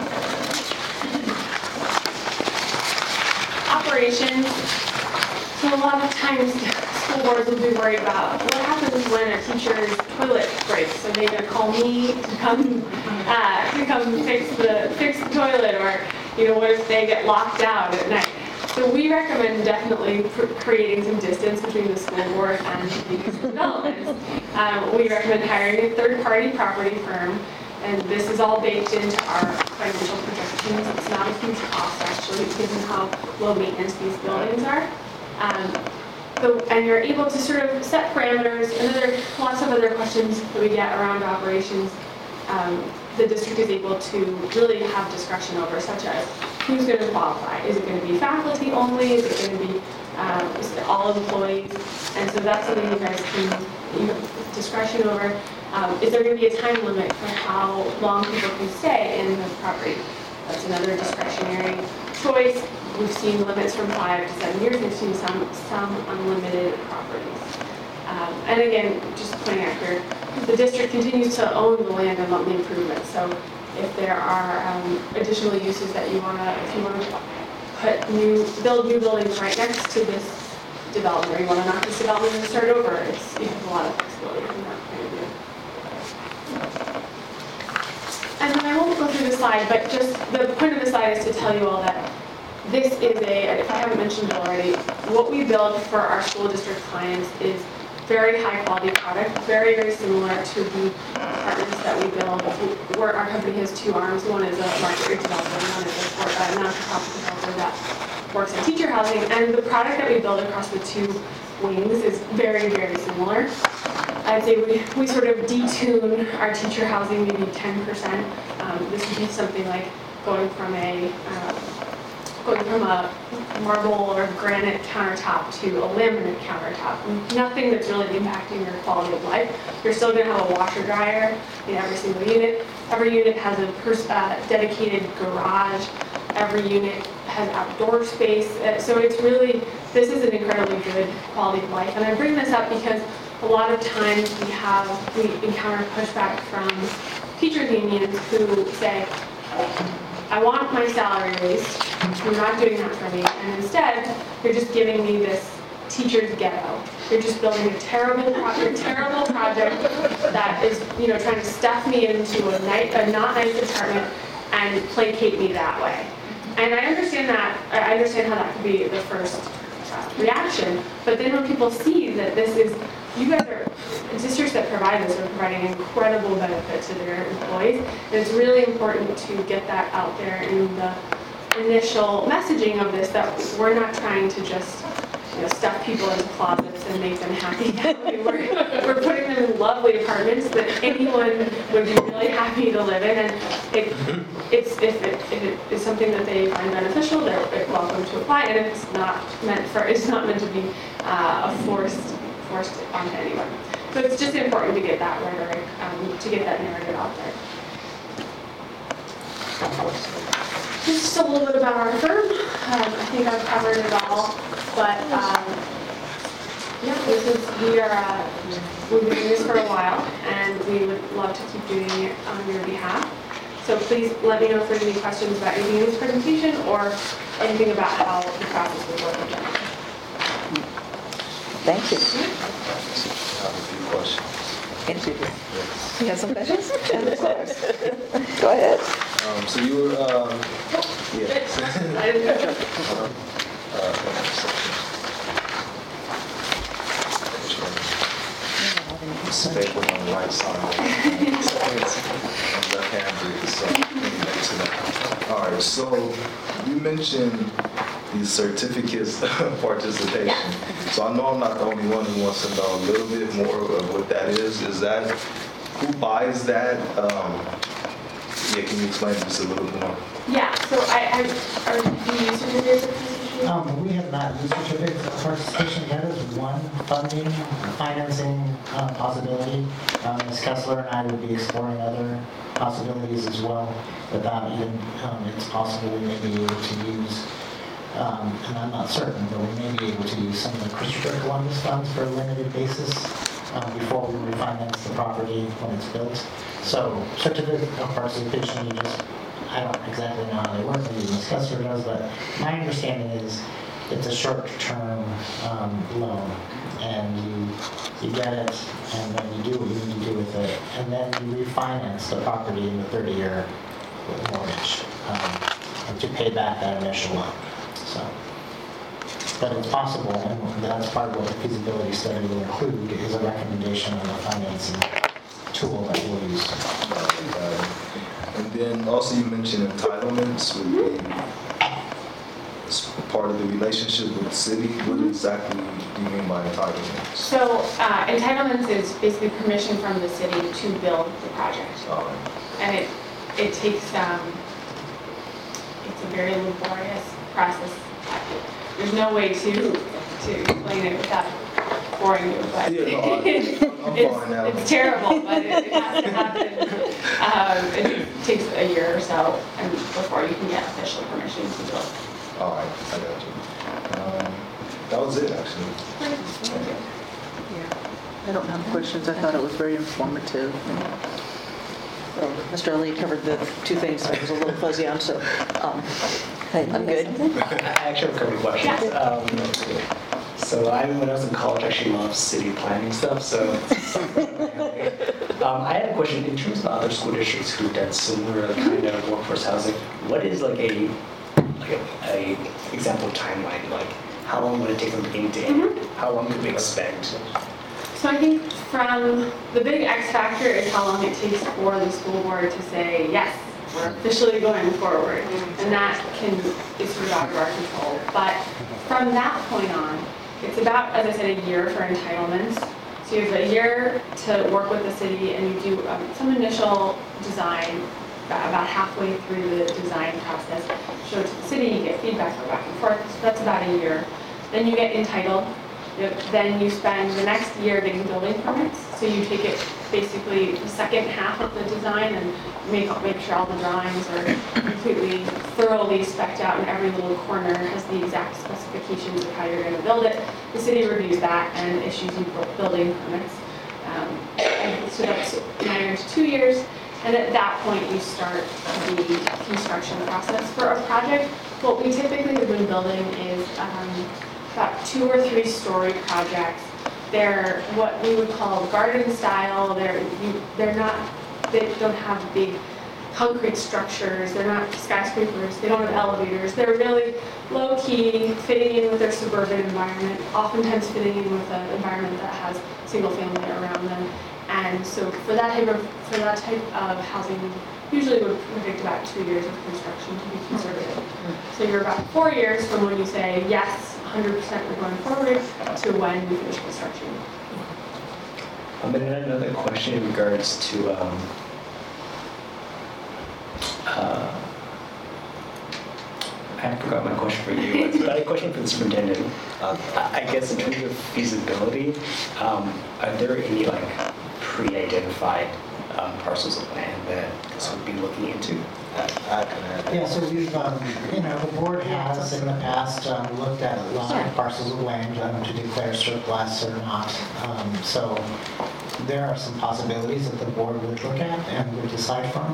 Operations. So a lot of times school boards will be worried about what happens when a teacher's toilet breaks. So they're going to call me to come fix the toilet, or what if they get locked out at night. So we recommend definitely creating some distance between the school board and these developments. We recommend hiring a third-party property firm, and this is all baked into our financial projections. It's not a huge cost, actually, given how low maintenance these buildings are. And you're able to sort of set parameters, and then there are lots of other questions that we get around operations. The district is able to really have discretion over, such as who's going to qualify. Is it going to be faculty only? Is it going to be all employees? And so that's something you guys can discretion over. Is there going to be a time limit for how long people can stay in the property? That's another discretionary choice. We've seen limits from 5 to 7 years. We've seen some unlimited properties. And again, just pointing out here, the district continues to own the land and the improvements. So if there are additional uses that you want to, if you want to build new buildings right next to this development, or you want to knock this development and start over, you have a lot of flexibility from that point of view. And then I won't go through the slide, but just the point of the slide is to tell you all that this is if I haven't mentioned it already, what we build for our school district clients is very high quality product, very, very similar to the apartments that we build. Where our company has two arms. One is a market rate developer, and one is a non-profit developer that works in teacher housing. And the product that we build across the two wings is very, very similar. I'd say we sort of detune our teacher housing maybe 10%. This would be something like going from a marble or granite countertop to a laminate countertop. Nothing that's really impacting your quality of life. You're still going to have a washer dryer in every single unit. Every unit has a dedicated garage. Every unit has outdoor space. So it's really, this is an incredibly good quality of life. And I bring this up because a lot of times we encounter pushback from teachers unions who say, I want my salary raised, you're not doing that for me, and instead, you're just giving me this teacher's ghetto. You're just building a terrible project that is, trying to stuff me into a not nice apartment and placate me that way. And I understand that. I understand how that could be the first reaction, but then when people see that this is, you guys are, districts that provide this are providing incredible benefit to their employees, and it's really important to get that out there in the initial messaging of this, that we're not trying to just stuff people into closets and make them happy. We're putting them in lovely apartments that anyone would be really happy to live in, and if it is something that they find beneficial, they're welcome to apply. And it's not meant to be forced onto anyone. So it's just important to get that rhetoric, to get that narrative out there. Just a little bit about our firm. I think I've covered it all, but Yeah, we've been doing this for a while, and we would love to keep doing it on your behalf. So please let me know if there's any questions about anything in this presentation or anything about how the process would work in general. Thank you. I have a few questions. You have some questions? Of course. Go ahead. So you were, Staple on the right side. Left-handed, so anyway, to that. All right, so you mentioned these certificates of participation. So I know I'm not the only one who wants to know a little bit more of what that is. Is that, who buys that? Yeah, can you explain just a little more? Yeah, so do you use certificates of participation? We have not used certificates of participation. That is one funding, financing possibility. Ms. Kessler and I would be exploring other possibilities as well. Without even, it's possible we may be able to use, and I'm not certain, but we may be able to use some of the Christopher Columbus funds for a limited basis before we refinance the property when it's built. So certificate of participation, I don't exactly know how they work, maybe Ms. Kessler does, but my understanding is it's a short-term loan, and you get it, and then you do what you need to do with it, and then you refinance the property in the 30-year mortgage to pay back that initial loan. So, but it's possible, and that's part of what the feasibility study will include, is a recommendation on the financing tool that we'll use. And then also you mentioned entitlements would be part of the relationship with the city. What exactly do you mean by entitlements? So entitlements is basically permission from the city to build the project. And it takes, it's a very laborious process. There's no way to explain it without boring you, but it's terrible, but it has to happen. It takes a year or so and before you can get official permission to build. All right, I got you. That was it, actually. I don't have questions. I thought it was very informative. Well, Mr. Ali covered the two things I was a little fuzzy on, so I'm good. I actually have a couple of questions. So when I was in college, I actually loved city planning stuff. So I had a question in terms of other school districts who've done similar kind of workforce housing. What is like a example timeline? Like how long would it take from beginning to end? How long could we expect? So I think from the big X factor is how long it takes for the school board to say, yes, we're officially going forward. And that is sort of out of our control. But from that point on, it's about, as I said, a year for entitlements. So you have a year to work with the city and you do some initial design about halfway through the design process. Show it to the city, you get feedback, go back and forth. So that's about a year. Then you get entitled. Then you spend the next year getting building permits. So you take it basically the second half of the design and make sure all the drawings are completely, thoroughly spec'd out and every little corner has the exact specifications of how you're going to build it. The city reviews that and issues you building permits. And so that's 9 years, 2 years. And at that point you start the construction process for a project. What we typically have been building is about 2 or 3 story projects. They're what we would call garden style. They don't have big concrete structures. They're not skyscrapers. They don't have elevators. They're really low key, fitting in with their suburban environment, oftentimes fitting in with an environment that has single family around them. And so for that type of housing, usually would predict about 2 years of construction to be conservative. So you're about 4 years from when you say, yes, 100% we're going forward, to when we finish construction. And then another question in regards to I forgot my question for you. But I had a question for the superintendent. I guess in terms of feasibility, are there any like pre-identified parcels of land that this would be looking into? Yeah, so we've, the board has in the past looked at a lot of parcels of land to declare surplus or not. So there are some possibilities that the board would look at and would decide from.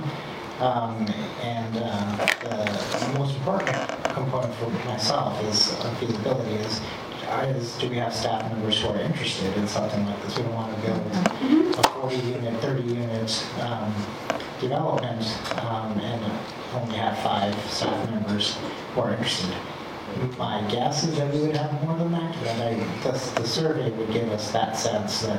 And the most important component for myself is feasibility is do we have staff members who are interested in something like this? We don't want to build a 40-unit, 30-unit development and only have 5 staff members who are interested. My guess is that we would have more than that, but the survey would give us that sense that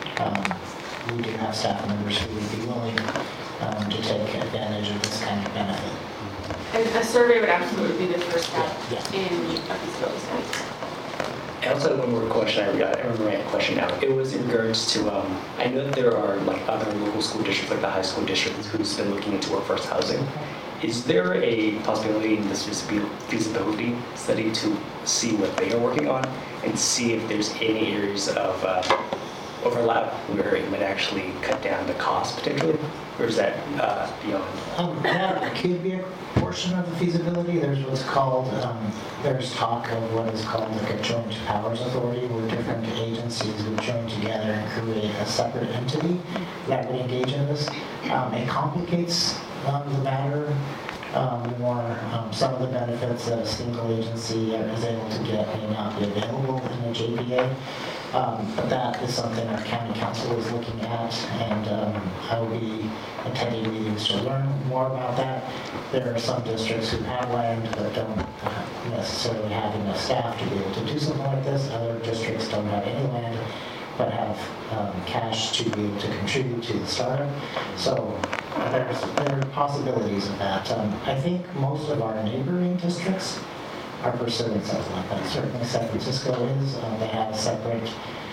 we do have staff members who would be willing to take advantage of this kind of benefit. And a survey would absolutely be the first step in a feasibility study. I also had one more question I remember my question now. It was in regards to, I know that there are like other local school districts, like the high school district, who's been looking into workforce housing. Is there a possibility in this feasibility study to see what they are working on and see if there's any areas of overlap where it might actually cut down the cost potentially? Or is that beyond? That could be a portion of the feasibility. There's what's called, there's talk of what is called like a joint powers authority, where different agencies would join together and create a separate entity that would engage in this. It complicates the matter more. Some of the benefits that a single agency is able to get may not be available in a JPA. But that is something our county council is looking at, and I will be attending meetings to learn more about that. There are some districts who have land but don't necessarily have enough staff to be able to do something like this. Other districts don't have any land but have cash to be able to contribute to the startup. So there are possibilities of that. I think most of our neighboring districts are pursuing something like that. Certainly San Francisco is. They have a separate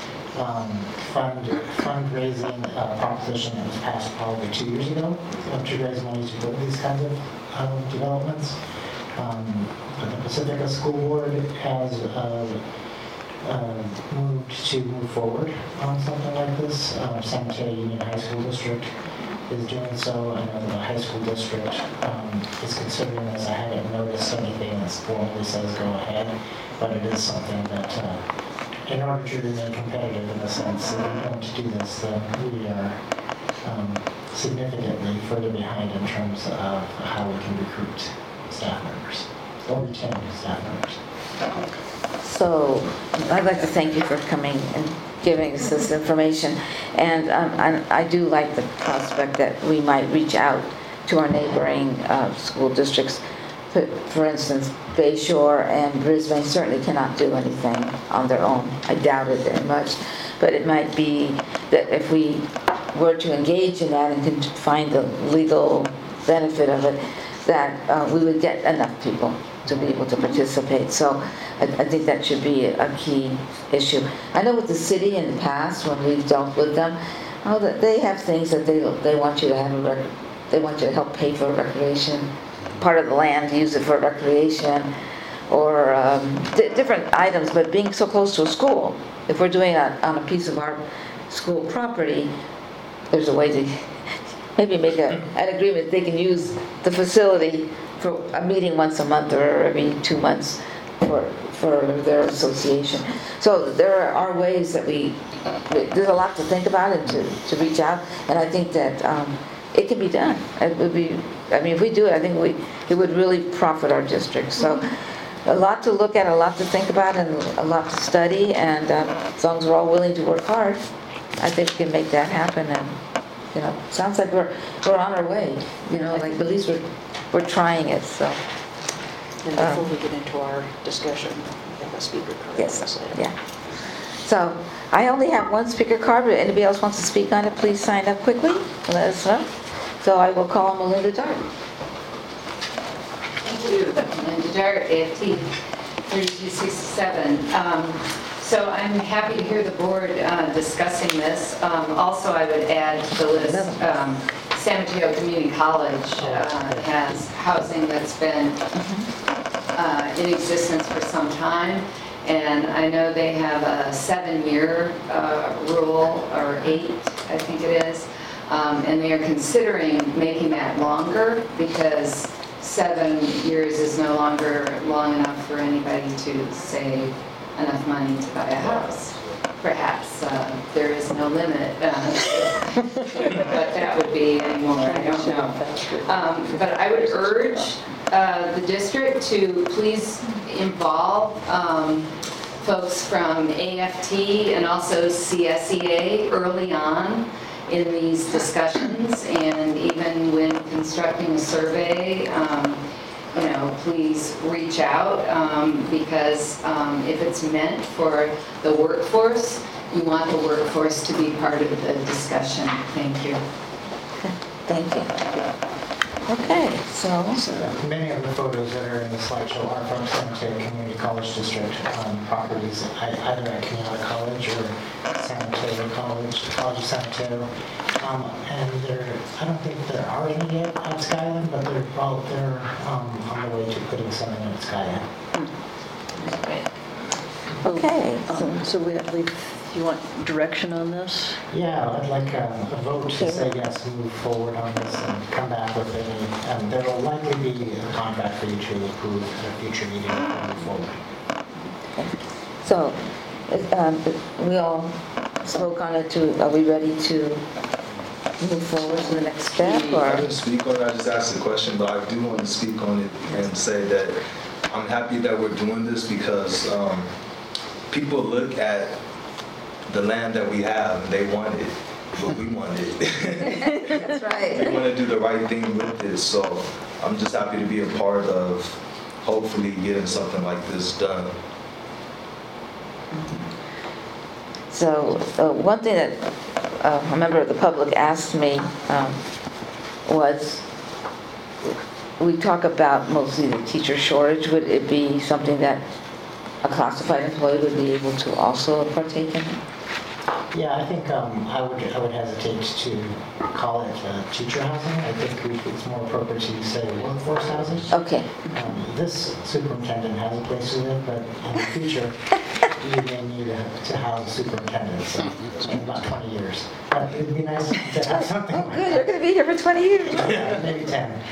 fundraising proposition that was passed probably 2 years ago to raise money to build these kinds of developments. The Pacifica School Board has move forward on something like this. San Mateo Union High School District is doing so. I know the high school district is considering this. I haven't noticed anything that formally says go ahead, but it is something that in order to remain competitive in the sense that if we don't do this, then we are significantly further behind in terms of how we can recruit staff members or retain staff members. So I'd like to thank you for coming and giving us this information. And I do like the prospect that we might reach out to our neighboring school districts. For instance, Bayshore and Brisbane certainly cannot do anything on their own. I doubt it very much. But it might be that if we were to engage in that and can find the legal benefit of it, that we would get enough people to be able to participate. So I think that should be a key issue. I know with the city in the past, when we've dealt with them, they have things that they want you to have they want you to help pay for recreation, part of the land, use it for recreation, or different items. But being so close to a school, if we're doing it on a piece of our school property, there's a way to maybe make an agreement. They can use the facility for a meeting once a month or every 2 months for their association. So there are ways that there's a lot to think about and to reach out, and I think that it can be done. It would be, if we do it, I think it would really profit our district. So a lot to look at, a lot to think about, and a lot to study, and as long as we're all willing to work hard, I think we can make that happen. And sounds like we're on our way. Like at least we're trying it. So. And before we get into our discussion, we have a speaker card. Yes. Yeah. So I only have one speaker card, but if anybody else wants to speak on it, please sign up quickly and let us know. So I will call Melinda Dart. Thank you. Melinda Dart, AFT 3267. So I'm happy to hear the board discussing this. Also, I would add to the list, San Mateo Community College has housing that's been in existence for some time. And I know they have a 7-year rule, or 8, I think it is. And they are considering making that longer because 7 years is no longer long enough for anybody to save enough money to buy a house. Perhaps there is no limit, but that would be anymore, I don't know. But I would urge the district to please involve folks from AFT and also CSEA early on in these discussions, and even when constructing a survey, please reach out because if it's meant for the workforce, you want the workforce to be part of the discussion. Thank you. Thank you. Okay, so Many of the photos that are in the slideshow are from San Mateo Community College District properties, either at Kenyatta College or San Mateo College, College of San Mateo. And I don't think there are any yet at Skyland, but they're on the way to putting some in at Skyland. Okay. So you want direction on this? Yeah, I'd like a vote to say yes, move forward on this and come back with any, and there will likely be a contract for you to approve at a future meeting going forward. So, we all spoke on it are we ready to move forward to the next step? I didn't speak on it, I just asked a question, but I do want to speak on it and say that I'm happy that we're doing this because people look at the land that we have and they want it, but we want it. That's right. We want to do the right thing with it, so I'm just happy to be a part of hopefully getting something like this done. So one thing that a member of the public asked me was, we talk about mostly the teacher shortage. Would it be something that a classified employee would be able to also partake in? Yeah, I think I would hesitate to call it teacher housing. I think it's more appropriate to say workforce housing. Okay. This superintendent has a place to live, but in the future, you may need to house a superintendent, so in about 20 years. But it'd be nice to have something like Good, that. you're going to be here for 20 years. Maybe 10.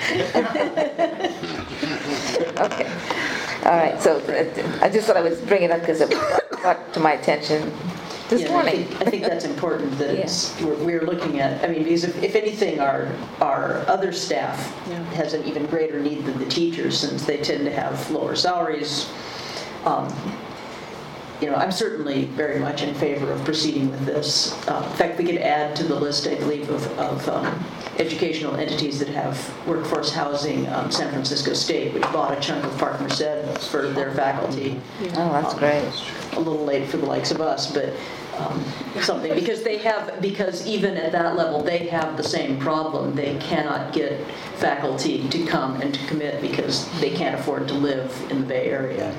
Okay. All right, so I just thought I would bring it up because it brought to my attention this morning. I think that's important that we're looking at, because if anything, our other staff has an even greater need than the teachers since they tend to have lower salaries. I'm certainly very much in favor of proceeding with this. In fact, we could add to the list, I believe, of educational entities that have workforce housing. San Francisco State, which bought a chunk of Park Merced for their faculty. Oh, that's great. A little late for the likes of us, but something, because even at that level, they have the same problem. They cannot get faculty to come and to commit because they can't afford to live in the Bay Area.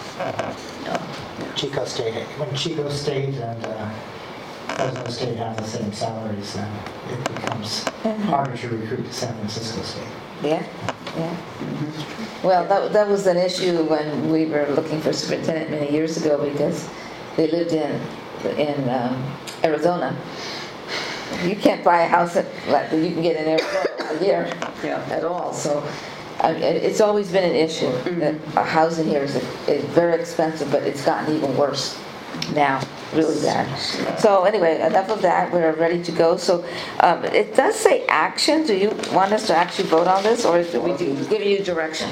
Chico State, when Chico State and Fresno State have the same salaries, then it becomes harder to recruit to San Francisco State. Yeah. Well, that was an issue when we were looking for superintendent many years ago because they lived in Arizona. You can't buy a house that you can get in Arizona here at all. So it's always been an issue that housing here is very expensive, but it's gotten even worse now, really bad. So anyway, enough of that. We're ready to go. So it does say action. Do you want us to actually vote on this, or is we give you direction?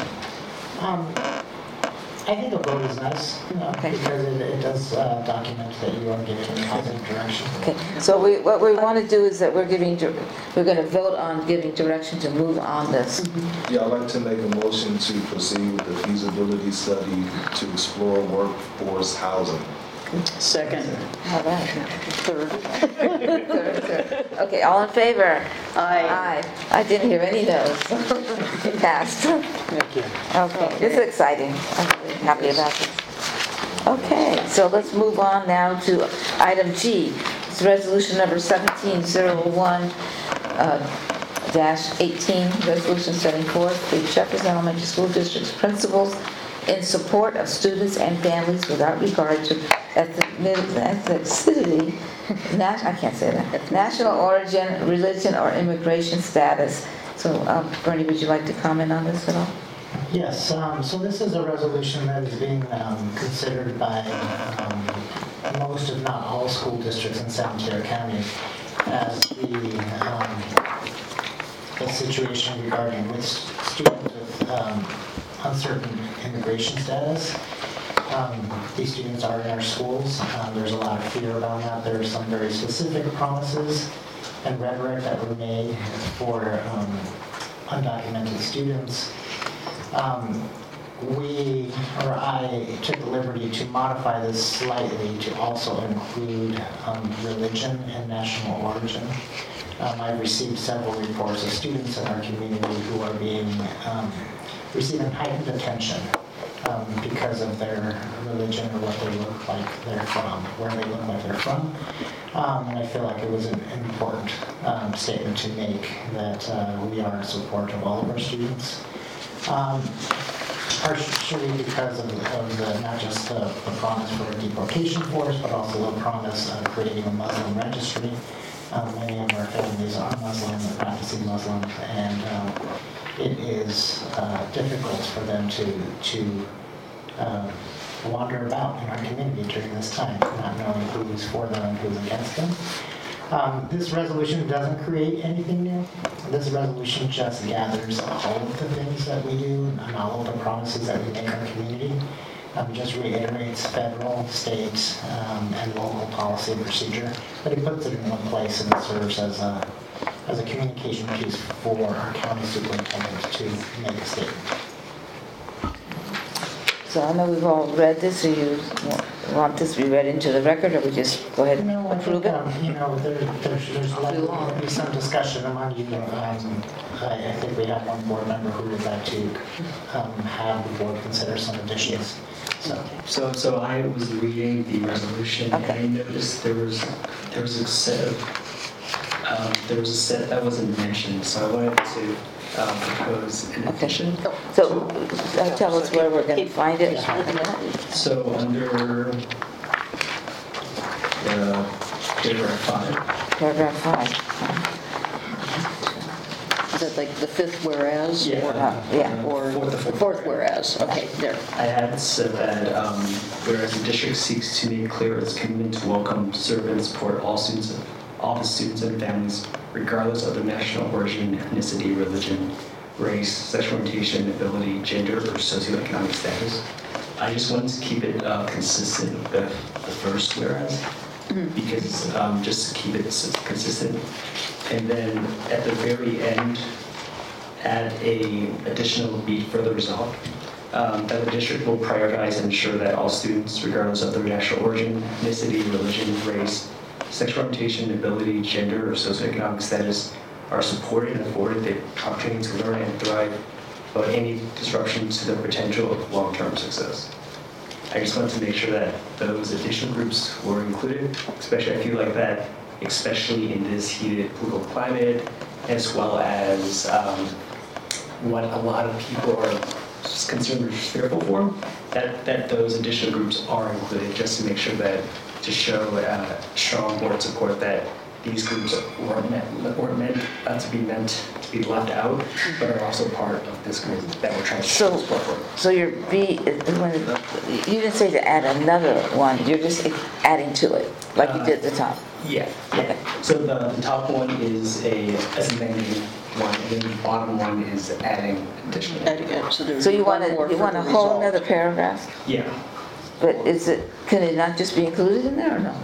I think a vote is nice, because it does document that you are giving a positive direction. Okay, so what we want to do is that we're going to vote on giving direction to move on this. Yeah, I'd like to make a motion to proceed with the feasibility study to explore workforce housing. Second. All right. Third. Okay, all in favor? Aye. I didn't hear any no's. It passed. Thank you. Okay, this is exciting. I'm really happy about this. Okay, so let's move on now to item G. It's resolution number 1701-18, resolution setting forth the Jefferson Elementary School District's principles in support of students and families without regard to ethnicity, I can't say that, national origin, religion, or immigration status. So, Bernie, would you like to comment on this at all? Yes, so this is a resolution that is being considered by most, if not all, school districts in San Mateo County as the situation regarding which students with uncertain immigration status. These students are in our schools. There's a lot of fear around that. There are some very specific promises and rhetoric that were made for undocumented students. I took the liberty to modify this slightly to also include religion and national origin. I've received several reports of students in our community who are receiving heightened attention because of their religion or what they look like they're from, where they look like they're from. And I feel like it was an important statement to make that we are in support of all of our students. Partially because of not just the promise for a deportation force, but also the promise of creating a Muslim registry. Many of our families are Muslim, practicing Muslims, and it is difficult for them to wander about in our community during this time, not knowing who's for them and who's against them. This resolution doesn't create anything new. This resolution just gathers all of the things that we do and all of the promises that we make our community. Just reiterates federal, state, and local policy and procedure, but it puts it in one place and it serves as a communication piece for our county superintendent to make a statement. So I know we've all read this. Do you want this to be read into the record, or we just go ahead and approve it? There's likely to be some discussion among you. I think we have one board member who would like to have the board consider some additions. So I was reading the resolution and I noticed there was a set that wasn't mentioned. So I wanted to propose an addition. So tell us where we're going to find it. So under paragraph 5. Paragraph 5. Is that like the fifth whereas? Yeah. Or the fourth whereas? Okay, there. I had said that whereas the district seeks to make clear its commitment to welcome, serve, and support all the students and families, regardless of their national origin, ethnicity, religion, race, sexual orientation, ability, gender, or socioeconomic status. I just wanted to keep it consistent with the first whereas, because just to keep it consistent. And then at the very end, add a additional be further resolved. That the district will prioritize and ensure that all students, regardless of their national origin, ethnicity, religion, race, sexual orientation, ability, gender, or socioeconomic status, are supported and afforded the opportunity to learn and thrive without any disruption to their potential of long-term success. I just wanted to make sure that those additional groups were included, especially I feel like that, especially in this heated political climate, as well as what a lot of people are concerned or fearful for, that those additional groups are included, just to make sure that, to show strong board support that these groups weren't meant to be left out, but are also part of this group that we're trying to show support for. So your B, you didn't say to add another one, you're just adding to it, like you did at the top. Yeah. So the top one is as amending one, and then the bottom one is adding additional. So you want a whole other paragraph? Yeah. But can it not just be included in there or no?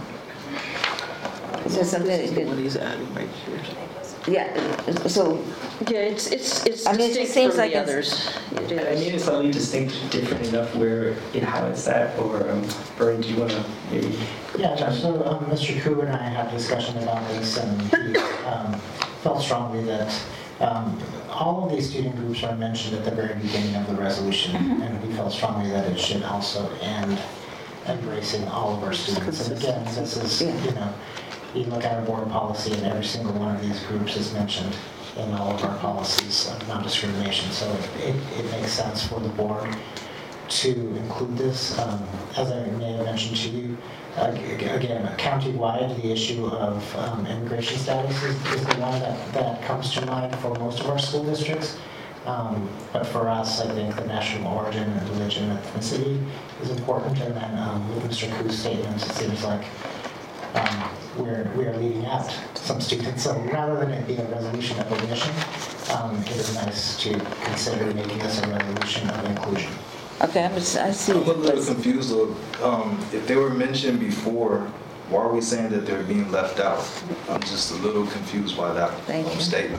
Is there something that you What he's adding right here. Yeah, so. Yeah, it's I mean, it distinct seems from like the it's- others. It is. I mean, it's slightly distinct, different enough where it highlights that, or Bernie, do you want to maybe? Yeah, so Mr. Koo and I had a discussion about this, and he felt strongly that all of these student groups are mentioned at the very beginning of the resolution, and he felt strongly that it should also end embracing all of our students. And again, this is, you look at our board policy, and every single one of these groups is mentioned in all of our policies of non-discrimination. So it makes sense for the board to include this. As I may have mentioned to you, again, county-wide, the issue of immigration status is the one that comes to mind for most of our school districts. But for us, I think the national origin, religion, and ethnicity is important. And then with Mr. Koo's statements, it seems like we are leaving out some students. So rather than it being a resolution of omission, it is nice to consider making this a resolution of inclusion. Okay, I see. I'm a little confused though. If they were mentioned before, why are we saying that they're being left out? I'm just a little confused by that statement.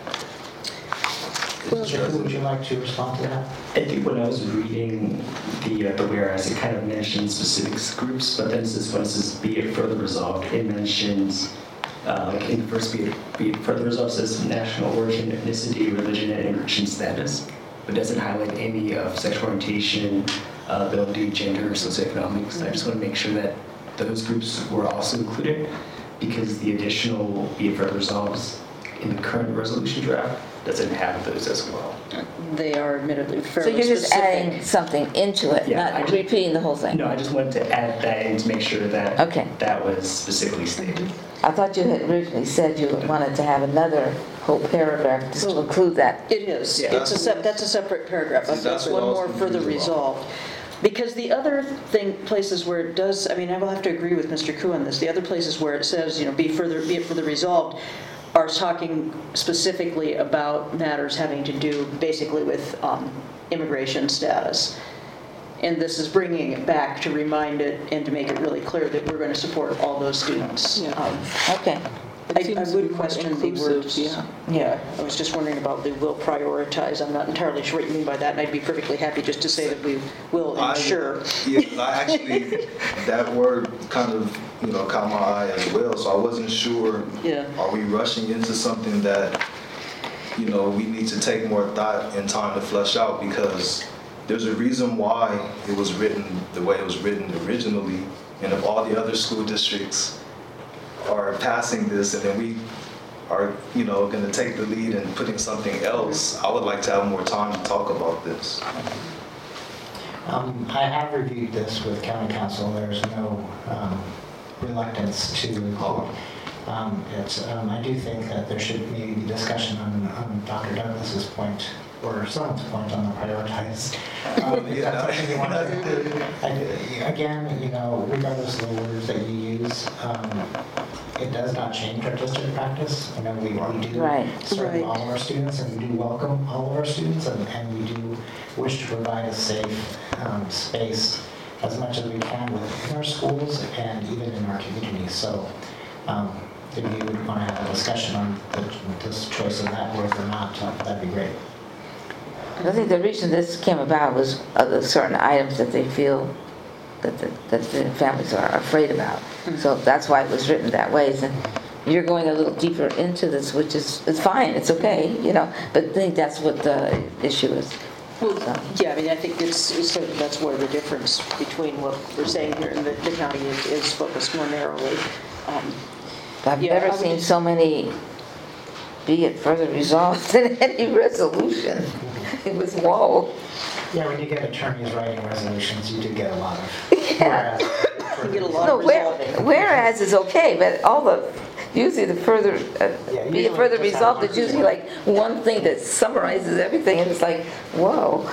Mr. Koo, would you like to respond to that? I think when I was reading the whereas, it kind of mentions specific groups, but then once it says be it further resolved, it mentions, like in the first be it further resolved, says national origin, ethnicity, religion, and immigration status, but doesn't highlight any of sexual orientation, ability, gender, or socioeconomics. So I just want to make sure that those groups were also included, because the additional be it further resolves in the current resolution draft doesn't have those as well. They are admittedly So fairly you're just specific. adding something into it, not repeating the whole thing? No, I just wanted to add that in to make sure that that was specifically stated. I thought you had originally said you wanted to have another whole paragraph just to include that. It is. Yeah. That's a separate paragraph. See, That's that's one what I was more further confused about. resolved. Because the other places where it does, I mean, I will have to agree with Mr. Koo on this. The other places where it says, be it further resolved, are talking specifically about matters having to do basically with immigration status. And this is bringing it back to remind it and to make it really clear that we're going to support all those students. Okay. I would question the words. Yeah, I was just wondering about the will prioritize. I'm not entirely sure what you mean by that, and I'd be perfectly happy just to say that we will ensure. I actually, that word kind of, caught my eye as well, so I wasn't sure, are we rushing into something that, we need to take more thought and time to flesh out, because there's a reason why it was written the way it was written originally, and if all the other school districts are passing this and then we are, going to take the lead in putting something else, I would like to have more time to talk about this. I have reviewed this with county council. There's no reluctance to include. I do think that there should maybe be discussion on Dr. Douglas's point, or someone's point on the prioritize. That's something you want to include. Again, regardless of the words that you use, it does not change our district practice. We do serve all of our students, and we do welcome all of our students, and we do wish to provide a safe space as much as we can within our schools and even in our communities. So if you would want to have a discussion on this choice of that word or not, that'd be great. I think the reason this came about was certain items that they feel that the families are afraid about. So that's why it was written that way. And you're going a little deeper into this, which it's fine, it's okay, but I think that's what the issue is. Well, yeah, I think that's where the difference between what we're saying here and the county is focused more narrowly. I've never seen so many be it further resolved in any resolution. It was whoa. Yeah, when you get attorneys writing resolutions, you do get a lot of whereas. You get a lot of resolving. Whereas is okay, but usually the further, be it further resolved, it's usually like one thing that summarizes everything, and it's like, whoa.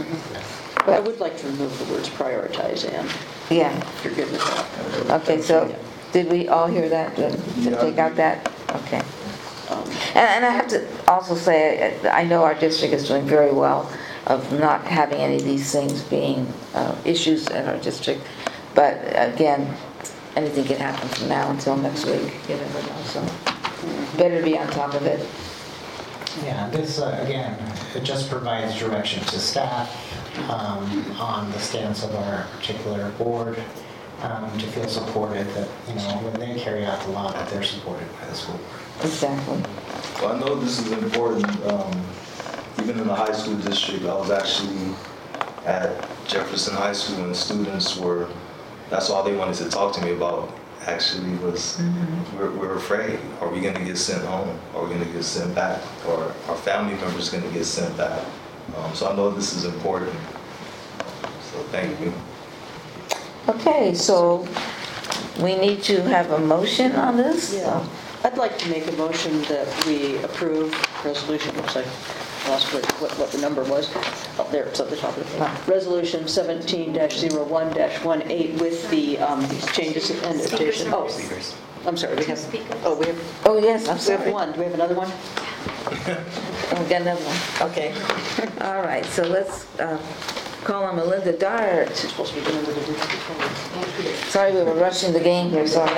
I would like to remove the words prioritize, Ann. Yeah. If you're good with that. Okay, so did we all hear that? To take out that? Okay. And I have to also say, I know our district is doing very well of not having any of these things being issues in our district. But again, anything can happen from now until next week. You never know. So better be on top of it. Yeah, this again, it just provides direction to staff on the stance of our particular board to feel supported that when they carry out the law that they're supported by the school board. Exactly. Well, I know this is important. Even in the high school district, I was actually at Jefferson High School, and students that's all they wanted to talk to me about actually was, we're afraid. Are we going to get sent home? Are we going to get sent back? Or our family members going to get sent back? So I know this is important. thank you. Okay, so we need to have a motion on this? Yeah. I'd like to make a motion that we approve resolution, looks like, I lost what the number was. Oh, there, it's at the top of the page. Resolution 17-01-18 with the changes and addition. Oh, I'm sorry, we have, Oh, yes, I'm we sorry. have one. Do we have another one? Oh, we got another one, okay. All right, so let's call on Melinda Dart. Supposed to be doing it. Sorry, we were rushing the game here, sorry.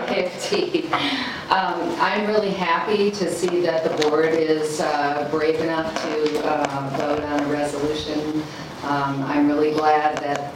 I'm really happy to see that the board is brave enough to vote on a resolution. I'm really glad that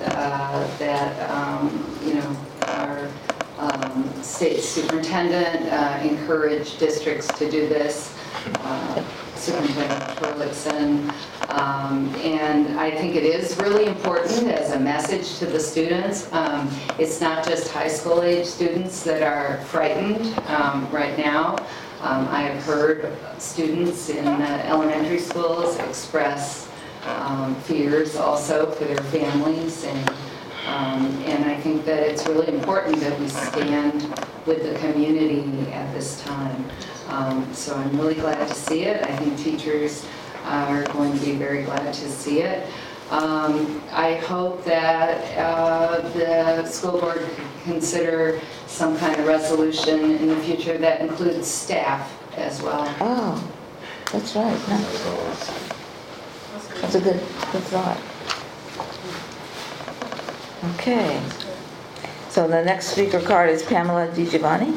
our state superintendent encouraged districts to do this. Superintendent Turlixon. And I think it is really important as a message to the students. It's not just high school age students that are frightened right now. I have heard students in elementary schools express fears also for their families, and I think that it's really important that we stand with the community at this time. So I'm really glad to see it. I think teachers are going to be very glad to see it. I hope that the school board could consider some kind of resolution in the future that includes staff as well. Oh, that's right. No. That's a good thought. Okay. So the next speaker card is Pamela DiGiovanni.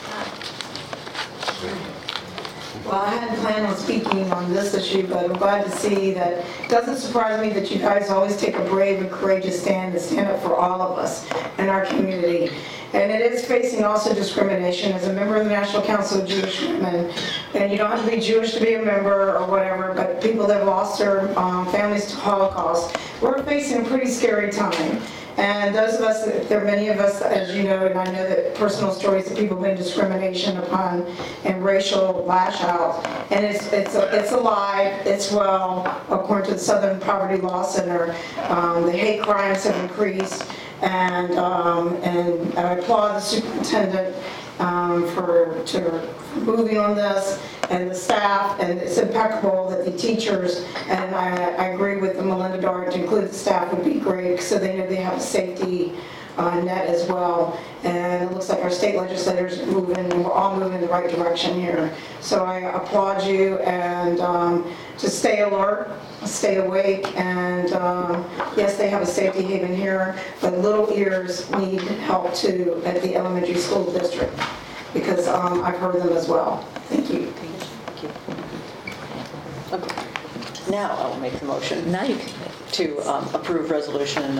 Well, I hadn't planned on speaking on this issue, but I'm glad to see that it doesn't surprise me that you guys always take a brave and courageous stand to stand up for all of us in our community. And it is facing also discrimination. As a member of the National Council of Jewish Women, and you don't have to be Jewish to be a member or whatever, but people that have lost their families to Holocaust, we're facing a pretty scary time. And those of us, there are many of us, as you know, and I know that personal stories of people been discrimination upon and racial lash out. And it's alive, it's well, according to the Southern Poverty Law Center, the hate crimes have increased. And I applaud the superintendent for moving on this, and the staff, and it's impeccable that the teachers, and I agree with Melinda Dart, to include the staff would be great, so they know they have a safety net as well. And it looks like our state legislators are moving, and we're all moving in the right direction here. So I applaud you, and to stay alert, stay awake, and yes, they have a safety haven here, but little ears need help too at the elementary school district, because I've heard them as well. Thank you. Thank you. Okay. Now I will make the motion. Now you can to approve resolution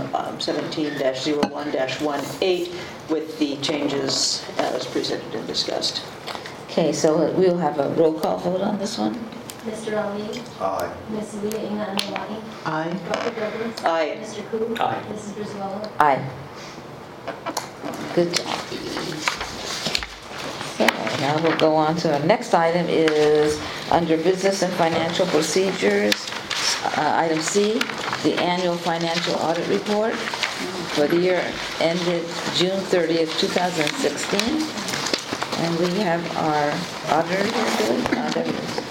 17-01-18 with the changes as presented and discussed. Okay, so we'll have a roll call vote on this one. Mr. Ali? Aye. Ms. Leah Ina Anawani? Aye. Dr. Douglas? Aye. Mr. Koo? Aye. Mrs. Brizuela? Aye. Good job. So now we'll go on to our next item is under business and financial procedures. Item C, the annual financial audit report for the year ended June 30th, 2016. And we have our auditor here, Billy. There he is.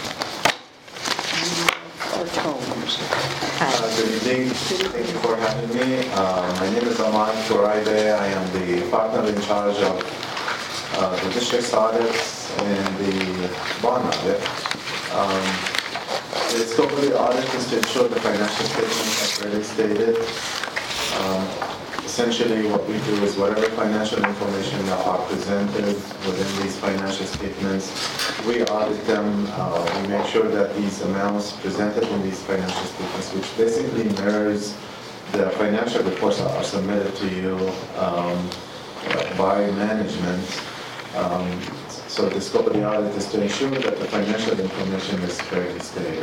Good evening. Thank you for having me. My name is Aman Toraide. I am the partner in charge of the district's audits and the bond audit. The scope of the audit is to ensure the financial statements are clearly stated. Essentially, what we do is whatever financial information that are presented within these financial statements, we audit them. We make sure that these amounts presented in these financial statements, which basically mirrors the financial reports that are submitted to you by management. So the scope of the audit is to ensure that the financial information is clearly stated.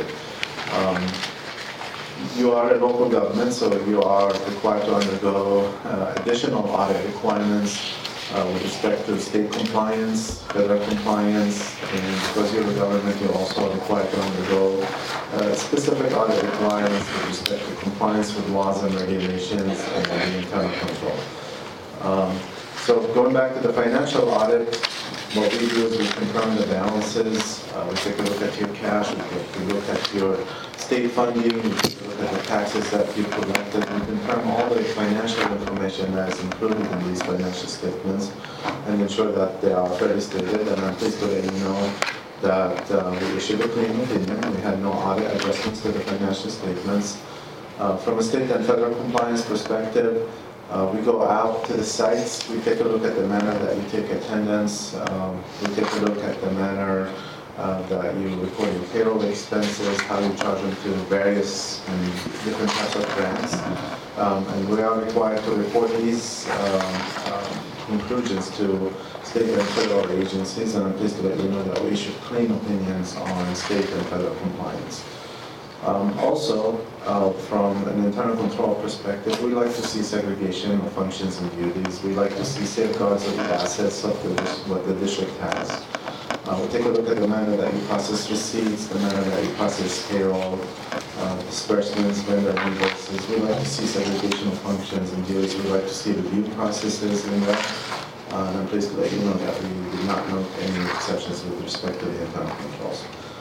You are a local government, so you are required to undergo additional audit requirements with respect to state compliance, federal compliance, and because you're the government, you're also required to undergo specific audit requirements with respect to compliance with laws and regulations and the internal control. So going back to the financial audit, what we do is we confirm the balances, we take a look at your cash, we look at your state funding, we look at the taxes that you collected, we confirm all the financial information that is included in these financial statements and ensure that they are fairly stated. And I'm pleased to let you know that we issued a clean opinion. We had no audit adjustments to the financial statements. From a state and federal compliance perspective, we go out to the sites, we take a look at the manner that you take attendance, we take a look at the manner that you record your payroll expenses, how you charge them to various and different types of grants. And we are required to report these conclusions to state and federal agencies, and I'm pleased to let you know that we issue clean opinions on state and federal compliance. Also, from an internal control perspective, we like to see segregation of functions and duties. We like to see safeguards of the assets of what the district has. We take a look at the manner that you process receipts, the manner that you process payroll, disbursements, vendor invoices. We like to see segregation of functions and duties. We like to see review processes in there. And I'm pleased to let you know that we did not note any exceptions with respect to the internal controls.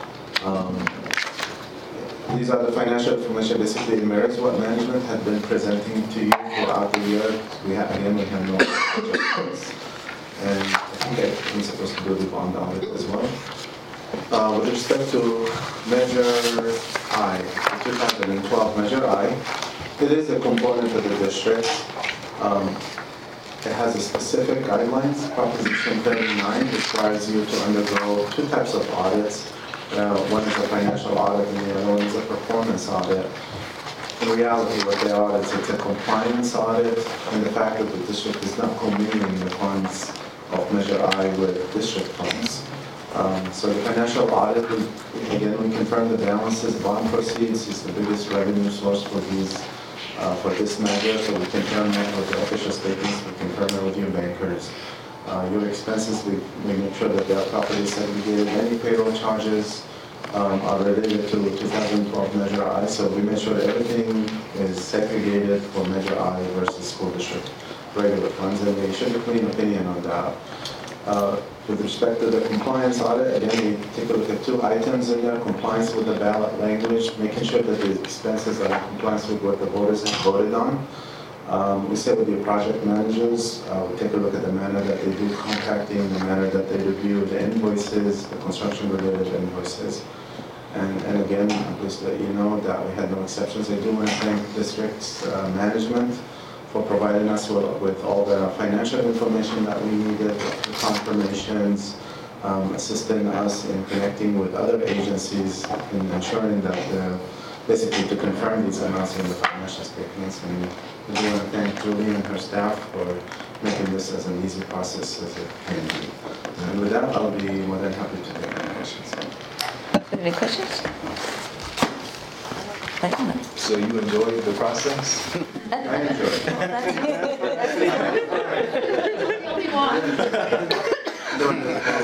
These are the financial information. Basically, it mirrors what management had been presenting to you throughout the year. We have no adjustments. And I think I'm supposed to do the bond audit as well. With respect to Measure I, the 2012 Measure I, it is a component of the district. It has a specific guidelines. Proposition 39 requires you to undergo two types of audits. One is a financial audit and the other one is a performance audit. In reality, what they are is it's a compliance audit, and the fact that the district is not commingling the funds of Measure I with district funds. So the financial audit, again, we confirm the balances. Bond proceeds is the biggest revenue source for this measure, so we confirm that with the official statements, we confirm that with your bankers. Your expenses, we make sure that they are properly segregated. Any payroll charges are related to 2012 Measure I, so we make sure everything is segregated for Measure I versus school district regular funds, and we issued a clean opinion on that. With respect to the compliance audit, again, we take a look at two items in there: compliance with the ballot language, making sure that the expenses are in compliance with what the voters have voted on. We sit with your project managers, we take a look at the manner that they do contracting, the manner that they review the invoices, the construction-related invoices. And again, I'm pleased to let you know that we had no exceptions. I do want to thank district's management for providing us with all the financial information that we needed, the confirmations, assisting us in connecting with other agencies in ensuring that basically to confirm these amounts in the financial statements. And I do want to thank Julie and her staff for making this as an easy process as it can be. And with that, I'll be more than happy to take any questions. Any questions? So you enjoyed the process? I enjoyed it. Some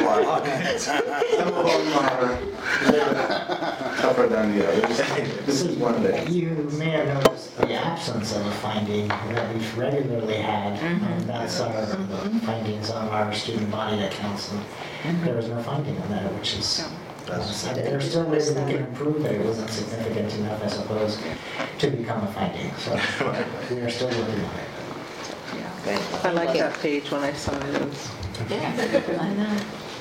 of them are tougher than the others. This is one of them. You may have noticed the absence of a finding that we've regularly had, and that's our findings on our student body accounts. And there was no finding on that, which is, there's still ways that we can improve, but it wasn't significant enough, I suppose, to become a finding. So we are still working on it. I like that page when I saw it. Yeah, I know.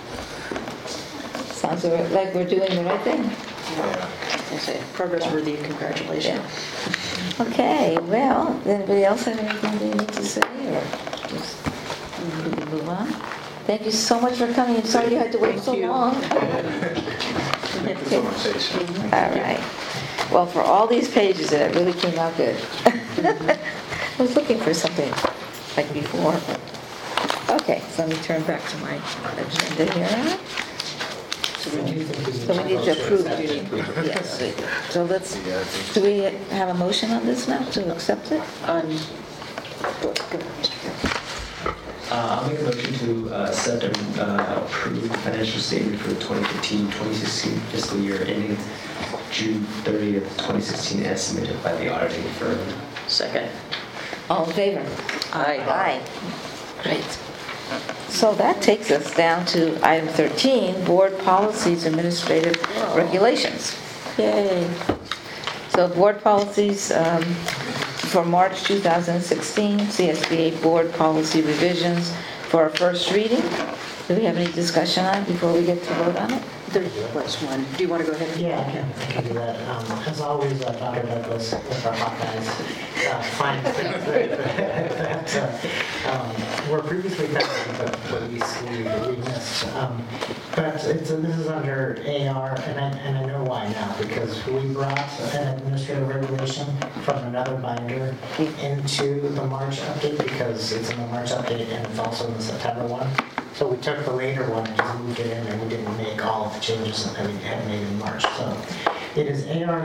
Sounds like we're doing the right thing. I say progress worthy, congratulations. Yeah. Okay, well, does anybody else have anything they need to say, or just we can move on? Thank you so much for coming. I'm sorry you had to wait so long. Thank you so much. All right. Well, for all these pages, it really came out good. I was looking for something like before. Okay, so let me turn back to my agenda here. So we need to approve. Yes. So do we have a motion on this now to accept it? I'll make a motion to accept and approve the financial statement for the 2015-2016 fiscal year ending June 30th, 2016, as submitted by the auditing firm. Second. All in favor? Aye. Aye. Great. So that takes us down to item 13, Board Policies Administrative Regulations. Yay. So board policies for March 2016, CSBA Board Policy Revisions for our first reading. Do we have any discussion on it before we get to vote on it? There was one. Do you want to go ahead? Yeah, I can do that. As always, Dr. Douglas with our hot guys finds things that were previously found, but we missed. But this is under AR, and I know why now, because we brought an administrative regulation from another binder into the March update, because it's in the March update and it's also in the September one. So we took the later one and just moved it in, and we didn't make all of the changes that we had made in March. So it is AR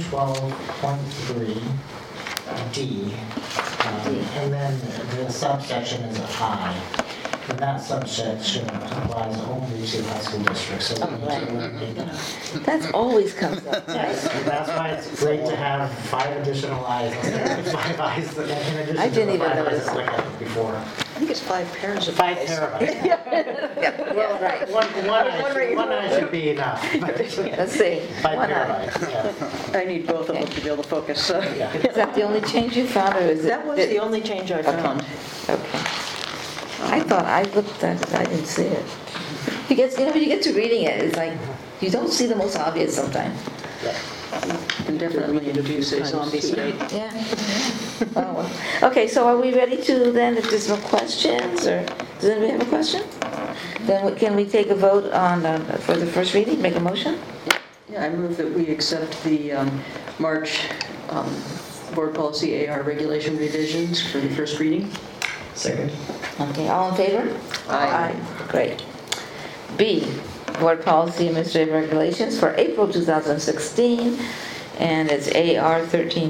1312.3D, and then the subsection is I. And that subsection applies only to high school districts. So we need to eliminate that. That always comes up. Yes, that's why it's great to have 5 additional eyes instead of 5 eyes. In addition I didn't to the even 5 eyes notice. that we had before. I think it's 5 pairs of 5 eyes. terabytes. Well, right. One eye should be enough. Let's see. 5 One eye. terabytes, yeah. I need both of them to be able to focus. So. Is that the only change you found, or is it? That was the only change I found. Okay. I thought I looked at it, I didn't see it. Because, when you get to reading it, it's like, you don't see the most obvious sometimes. And definitely introduce a zombie state. Yeah. Oh, well. Okay, so are we ready to then, if there's no questions, or does anybody have a question? Then can we take a vote on, for the first reading, make a motion? Yeah, I move that we accept the March Board Policy AR regulation revisions for the first reading. Second. Okay, all in favor? Aye. Great. B, Board Policy Administrative Regulations for April 2016, and it's AR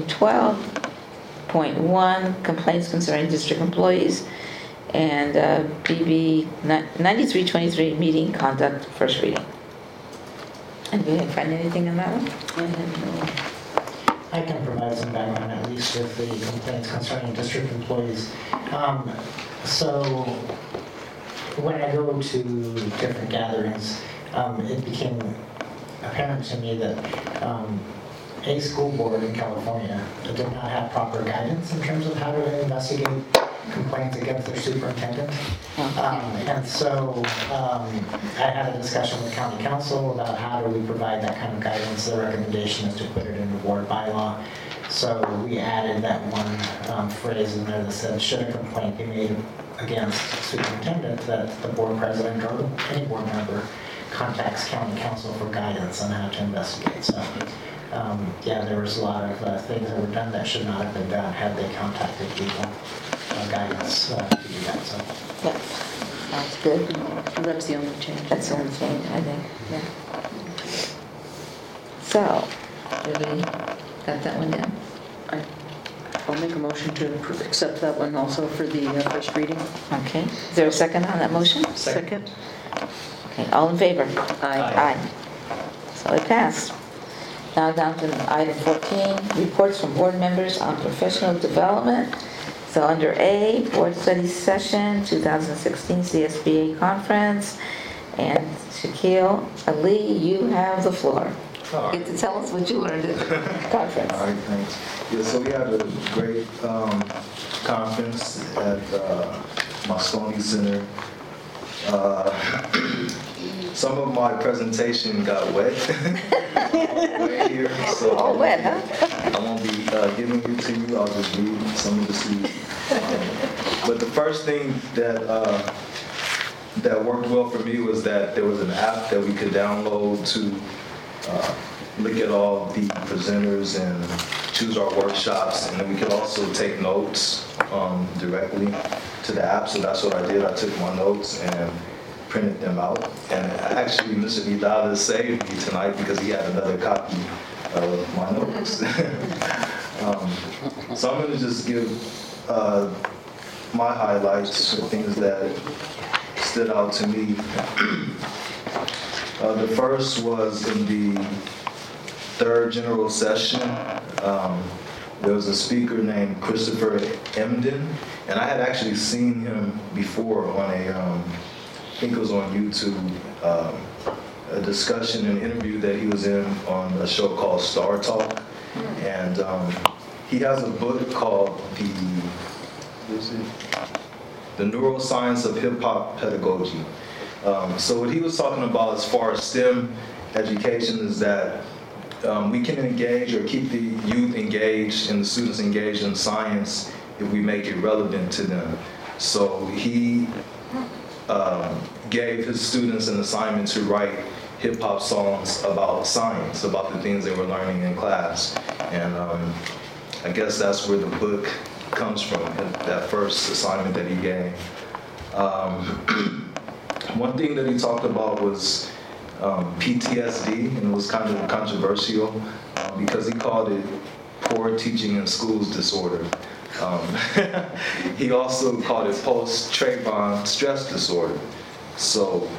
1312.1, Complaints Concerning District Employees, and BB 9323, Meeting Conduct, first reading. And do you find anything in that one? I can provide some background, at least with the complaints concerning district employees. So when I go to different gatherings, it became apparent to me that a school board in California did not have proper guidance in terms of how to investigate complaints against their superintendent. And so I had a discussion with county council about how do we provide that kind of guidance. The recommendation is to put it in the board bylaw. So we added that one phrase in there that said, should a complaint be made against superintendent, that the board president or any board member contacts county council for guidance on how to investigate. So yeah, there was a lot of things that were done that should not have been done had they contacted people. Guidance to do that. So. Yeah, sounds good. That's the only change. That's the only change, I think, yeah. So, did we got that one down? I'll make a motion to accept that one also for the first reading. Okay. Is there a second on that motion? Second. Okay, all in favor? Aye. So it passed. Now down to item 14, reports from board members on professional development. So under A, Board Study Session 2016 CSBA Conference, and Shaquille Ali, you have the floor. Get to tell us what you learned at the conference. All right, thanks. Yeah, so we had a great conference at Moscone Center. Some of my presentation got wet. Wet here, so all wet, huh? I won't be giving it to you. I'll just read some of the students. But the first thing that that worked well for me was that there was an app that we could download to look at all the presenters and choose our workshops, and then we could also take notes directly to the app. So that's what I did. I took my notes and printed them out. And actually, Mr. Vidal saved me tonight because he had another copy of my notes. So I'm going to just give my highlights, the things that stood out to me. The first was in the third general session. There was a speaker named Christopher Emden, and I had actually seen him before on I think it was on YouTube, a discussion, an interview that he was in on a show called Star Talk. And he has a book called The Neuroscience of Hip Hop Pedagogy. So what he was talking about as far as STEM education is that we can engage or keep the youth engaged and the students engaged in science if we make it relevant to them. So he gave his students an assignment to write hip-hop songs about science, about the things they were learning in class. And I guess that's where the book comes from, that first assignment that he gave. One thing that he talked about was PTSD, and it was kind of controversial because he called it poor teaching in schools disorder. He also called it post-Trayvon stress disorder. So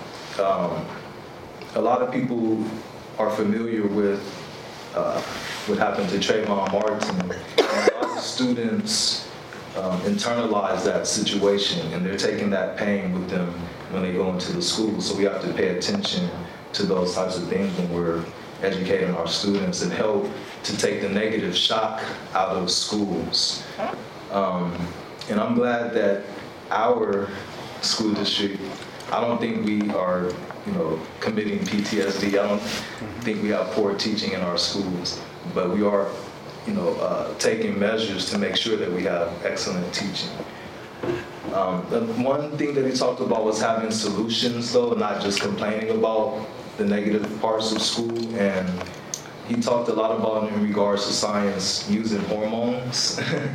a lot of people are familiar with what happened to Trayvon Martin, and a lot of students internalize that situation, and they're taking that pain with them when they go into the school. So we have to pay attention to those types of things when we're educating our students and help to take the negative shock out of schools. And I'm glad that our school district, I don't think we are, committing PTSD. I don't think we have poor teaching in our schools, but we are, taking measures to make sure that we have excellent teaching. One thing that he talked about was having solutions, though, not just complaining about the negative parts of school. And he talked a lot about, in regards to science, using hormones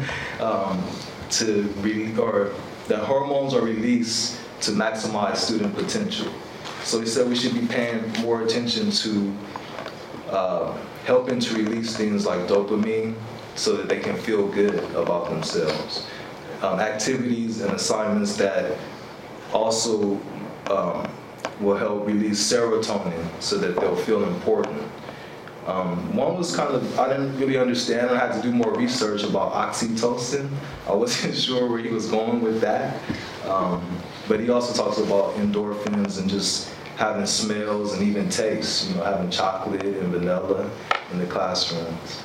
that hormones are released to maximize student potential. So he said we should be paying more attention to helping to release things like dopamine so that they can feel good about themselves. Activities and assignments that also will help release serotonin so that they'll feel important. One was kind of, I didn't really understand. I had to do more research about oxytocin. I wasn't sure where he was going with that. But he also talks about endorphins and just having smells and even tastes, having chocolate and vanilla in the classrooms.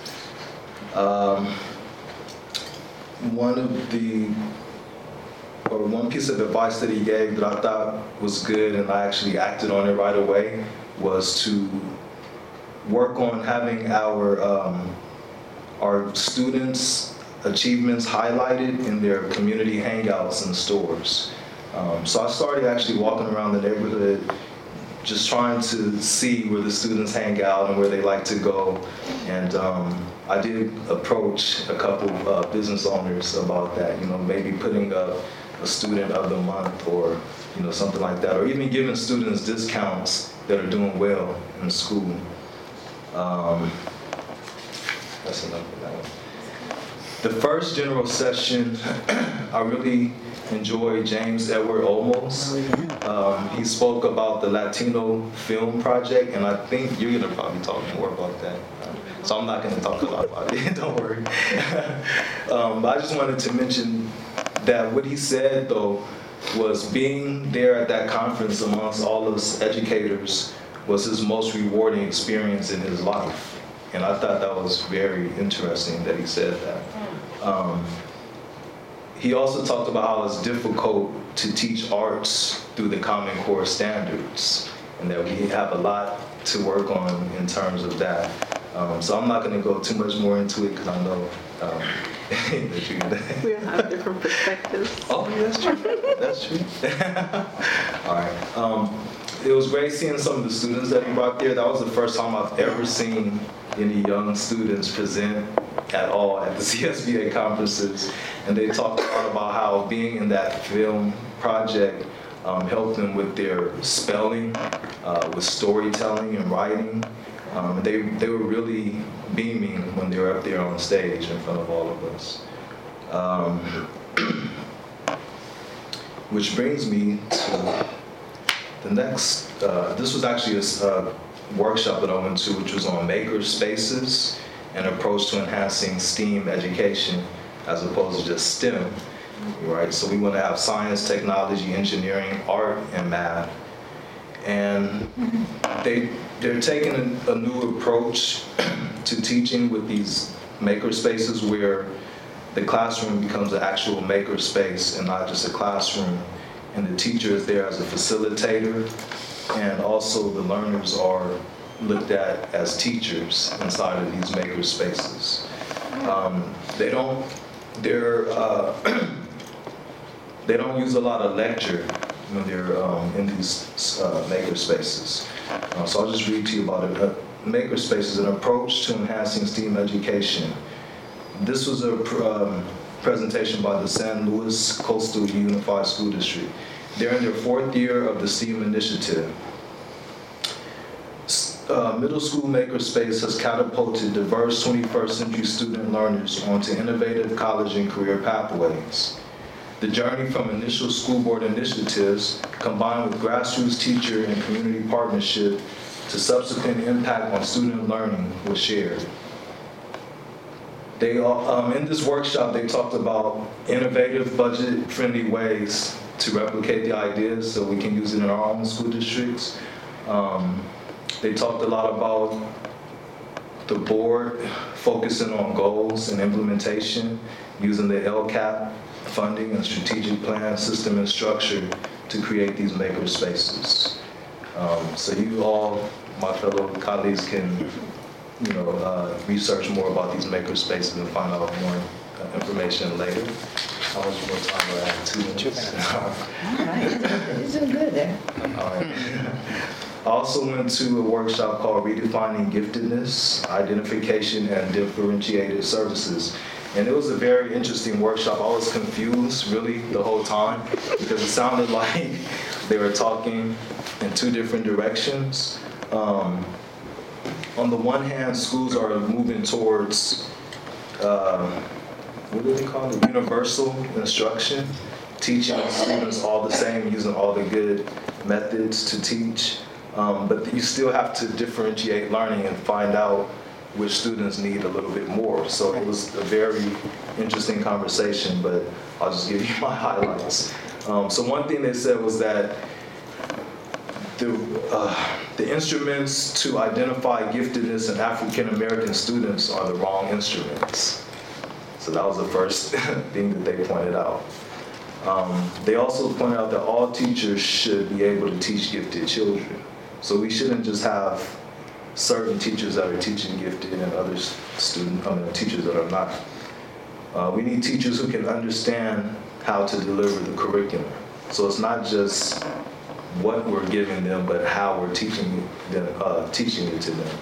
One piece of advice that he gave that I thought was good, and I actually acted on it right away, was to work on having our students' achievements highlighted in their community hangouts and stores. So I started actually walking around the neighborhood, just trying to see where the students hang out and where they like to go. And I did approach a couple business owners about that, maybe putting up a student of the month or something like that, or even giving students discounts that are doing well in school. That's enough of that one. The first general session, I really enjoyed James Edward Olmos. He spoke about the Latino Film Project, and I think you're going to probably talk more about that. So I'm not going to talk a lot about it, don't worry. But I just wanted to mention that what he said, though, was being there at that conference amongst all of us educators was his most rewarding experience in his life. And I thought that was very interesting that he said that. He also talked about how it's difficult to teach arts through the Common Core standards, and that we have a lot to work on in terms of that. So I'm not going to go too much more into it because I know that you we all have different perspectives. Oh, yeah, that's true. That's true. All right. It was great seeing some of the students that he brought there. That was the first time I've ever seen any young students present at all at the CSBA conferences. And they talked a lot about how being in that film project helped them with their spelling, with storytelling and writing. They were really beaming when they were up there on stage in front of all of us. which brings me to the next, this was actually a workshop that I went to, which was on maker spaces, an approach to enhancing STEAM education as opposed to just STEM, right? So we want to have science, technology, engineering, art, and math. And they're taking a new approach to teaching with these maker spaces where the classroom becomes an actual maker space and not just a classroom. And the teacher is there as a facilitator, and also the learners are looked at as teachers inside of these maker spaces. They don't use a lot of lecture when they're in these maker spaces. So I'll just read to you about it. Maker space is an approach to enhancing STEAM education. This was a presentation by the San Luis Coastal Unified School District. They're in their 4th year of the STEAM initiative. Middle School Makerspace has catapulted diverse 21st century student learners onto innovative college and career pathways. The journey from initial school board initiatives, combined with grassroots teacher and community partnership, to subsequent impact on student learning was shared. They, in this workshop, they talked about innovative, budget-friendly ways to replicate the ideas so we can use it in our own school districts. They talked a lot about the board focusing on goals and implementation, using the LCAP funding and strategic plan, system, and structure to create these maker spaces. So you all, my fellow colleagues, can research more about these maker spaces and find out more information later. How much more time do I have? 2 minutes? 2 minutes. All right, you're doing good there. All right. I also went to a workshop called Redefining Giftedness, Identification, and Differentiated Services. And it was a very interesting workshop. I was confused, really, the whole time, because it sounded like they were talking in 2 different directions. On the one hand, schools are moving towards, what do they call it? Universal instruction, teaching students all the same, using all the good methods to teach. But you still have to differentiate learning and find out which students need a little bit more. So it was a very interesting conversation, but I'll just give you my highlights. So one thing they said was that the instruments to identify giftedness in African American students are the wrong instruments. So that was the first thing that they pointed out. They also pointed out that all teachers should be able to teach gifted children. So we shouldn't just have certain teachers that are teaching gifted and other teachers that are not. We need teachers who can understand how to deliver the curriculum. So it's not just what we're giving them, but how we're teaching it to them.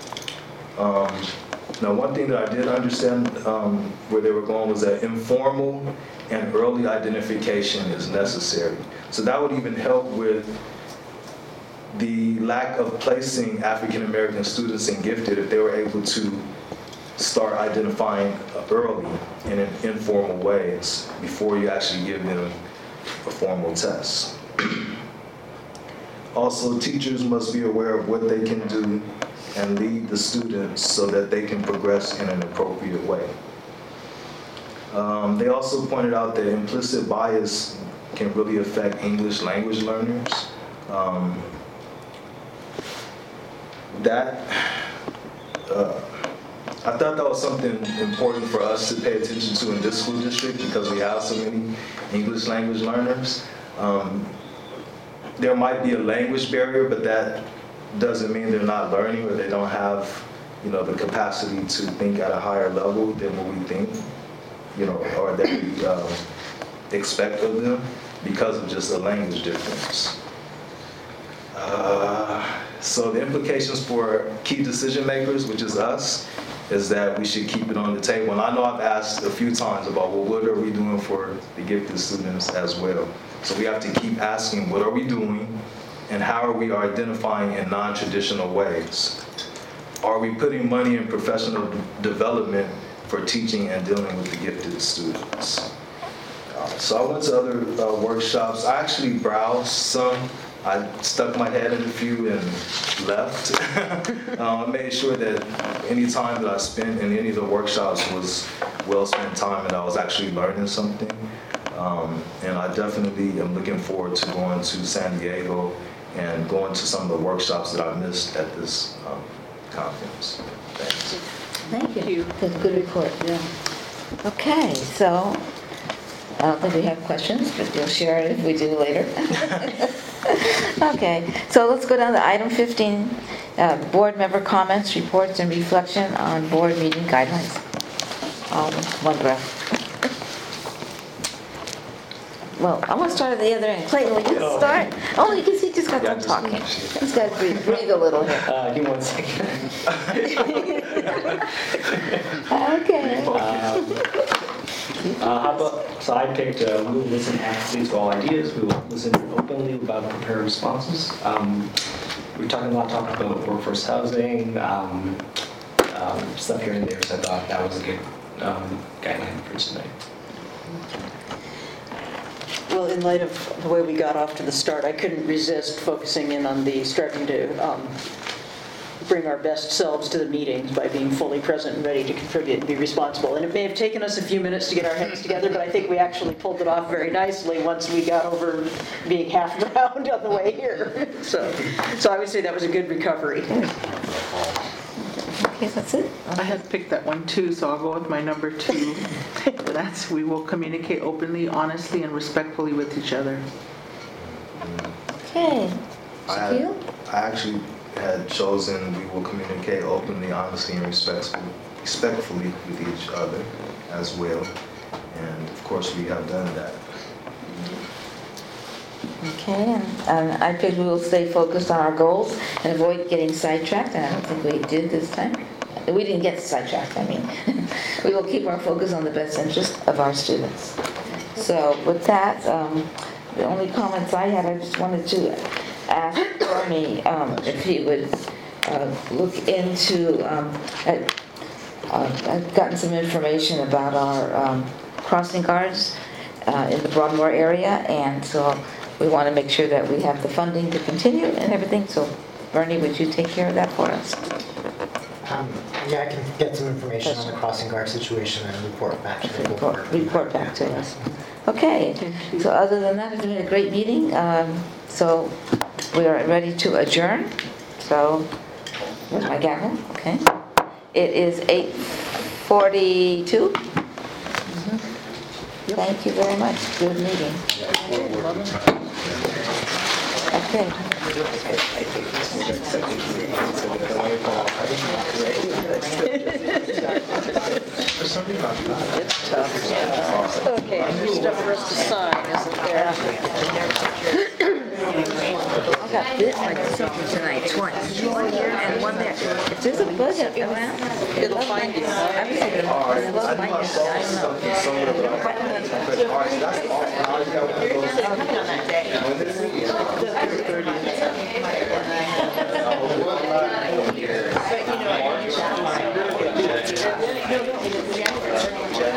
Now, one thing that I did understand where they were going was that informal and early identification is necessary. So that would even help with the lack of placing African American students in gifted if they were able to start identifying early and in informal ways before you actually give them a formal test. Also, teachers must be aware of what they can do and lead the students so that they can progress in an appropriate way. They also pointed out that implicit bias can really affect English language learners. I thought that was something important for us to pay attention to in this school district because we have so many English language learners. There might be a language barrier, but that doesn't mean they're not learning or they don't have, the capacity to think at a higher level than what we think, or that we expect of them because of just a language difference. So the implications for key decision makers, which is us, is that we should keep it on the table. And I know I've asked a few times about, well, what are we doing for the gifted students as well? So we have to keep asking, what are we doing? And how are we identifying in non-traditional ways? Are we putting money in professional development for teaching and dealing with the gifted students? So I went to other workshops. I actually browsed some. I stuck my head in a few and left. I made sure that any time that I spent in any of the workshops was well spent time and I was actually learning something. And I definitely am looking forward to going to San Diego and going to some of the workshops that I missed at this conference. Thanks. Thank you. That's a good report. Yeah. Okay, so I don't think we have questions, but you'll share it if we do later. Okay, so let's go down to item 15, board member comments, reports, and reflection on board meeting guidelines. All in one breath. Well, I'm going to start at the other end. Clayton, will you start? Only because he just got done talking. He's got to breathe a little here. Give me 1 second. Okay. How about, so I picked, we will listen actively to all ideas, we will listen openly without prepared responses. We're talking about workforce housing, stuff here and there, so I thought that was a good guideline for tonight. Well, in light of the way we got off to the start, I couldn't resist focusing in on the striving to bring our best selves to the meetings by being fully present and ready to contribute and be responsible. And it may have taken us a few minutes to get our heads together, but I think we actually pulled it off very nicely once we got over being half drowned on the way here. So I would say that was a good recovery. Okay, that's it. I had picked that one too, so I'll go with my number 2. That's, we will communicate openly, honestly, and respectfully with each other. Okay. I actually had chosen we will communicate openly, honestly, and respectfully with each other as well. And of course, we have done that. Okay, and I think we will stay focused on our goals and avoid getting sidetracked, and I don't think we did this time. We didn't get sidetracked, I mean. We will keep our focus on the best interest of our students. So with that, the only comments I had, I just wanted to ask Stormy if he would look into, I've gotten some information about our crossing guards in the Broadmoor area, and so we want to make sure that we have the funding to continue and everything. So Bernie, would you take care of that for us? Yeah, I can get some information on the crossing guard situation and report back to the board. Report back to us. Okay, so other than that, it's been a great meeting. So we are ready to adjourn. So, where's my gavel? Okay. It is 8:42. Thank you very much. Good meeting. Okay. It's tough. Okay, there's stuff for us to sign, isn't there? I got bit like something tonight, twice. One here and one there. If there's a bug up around, It'll find you. I'm thinking, I love my I don't know.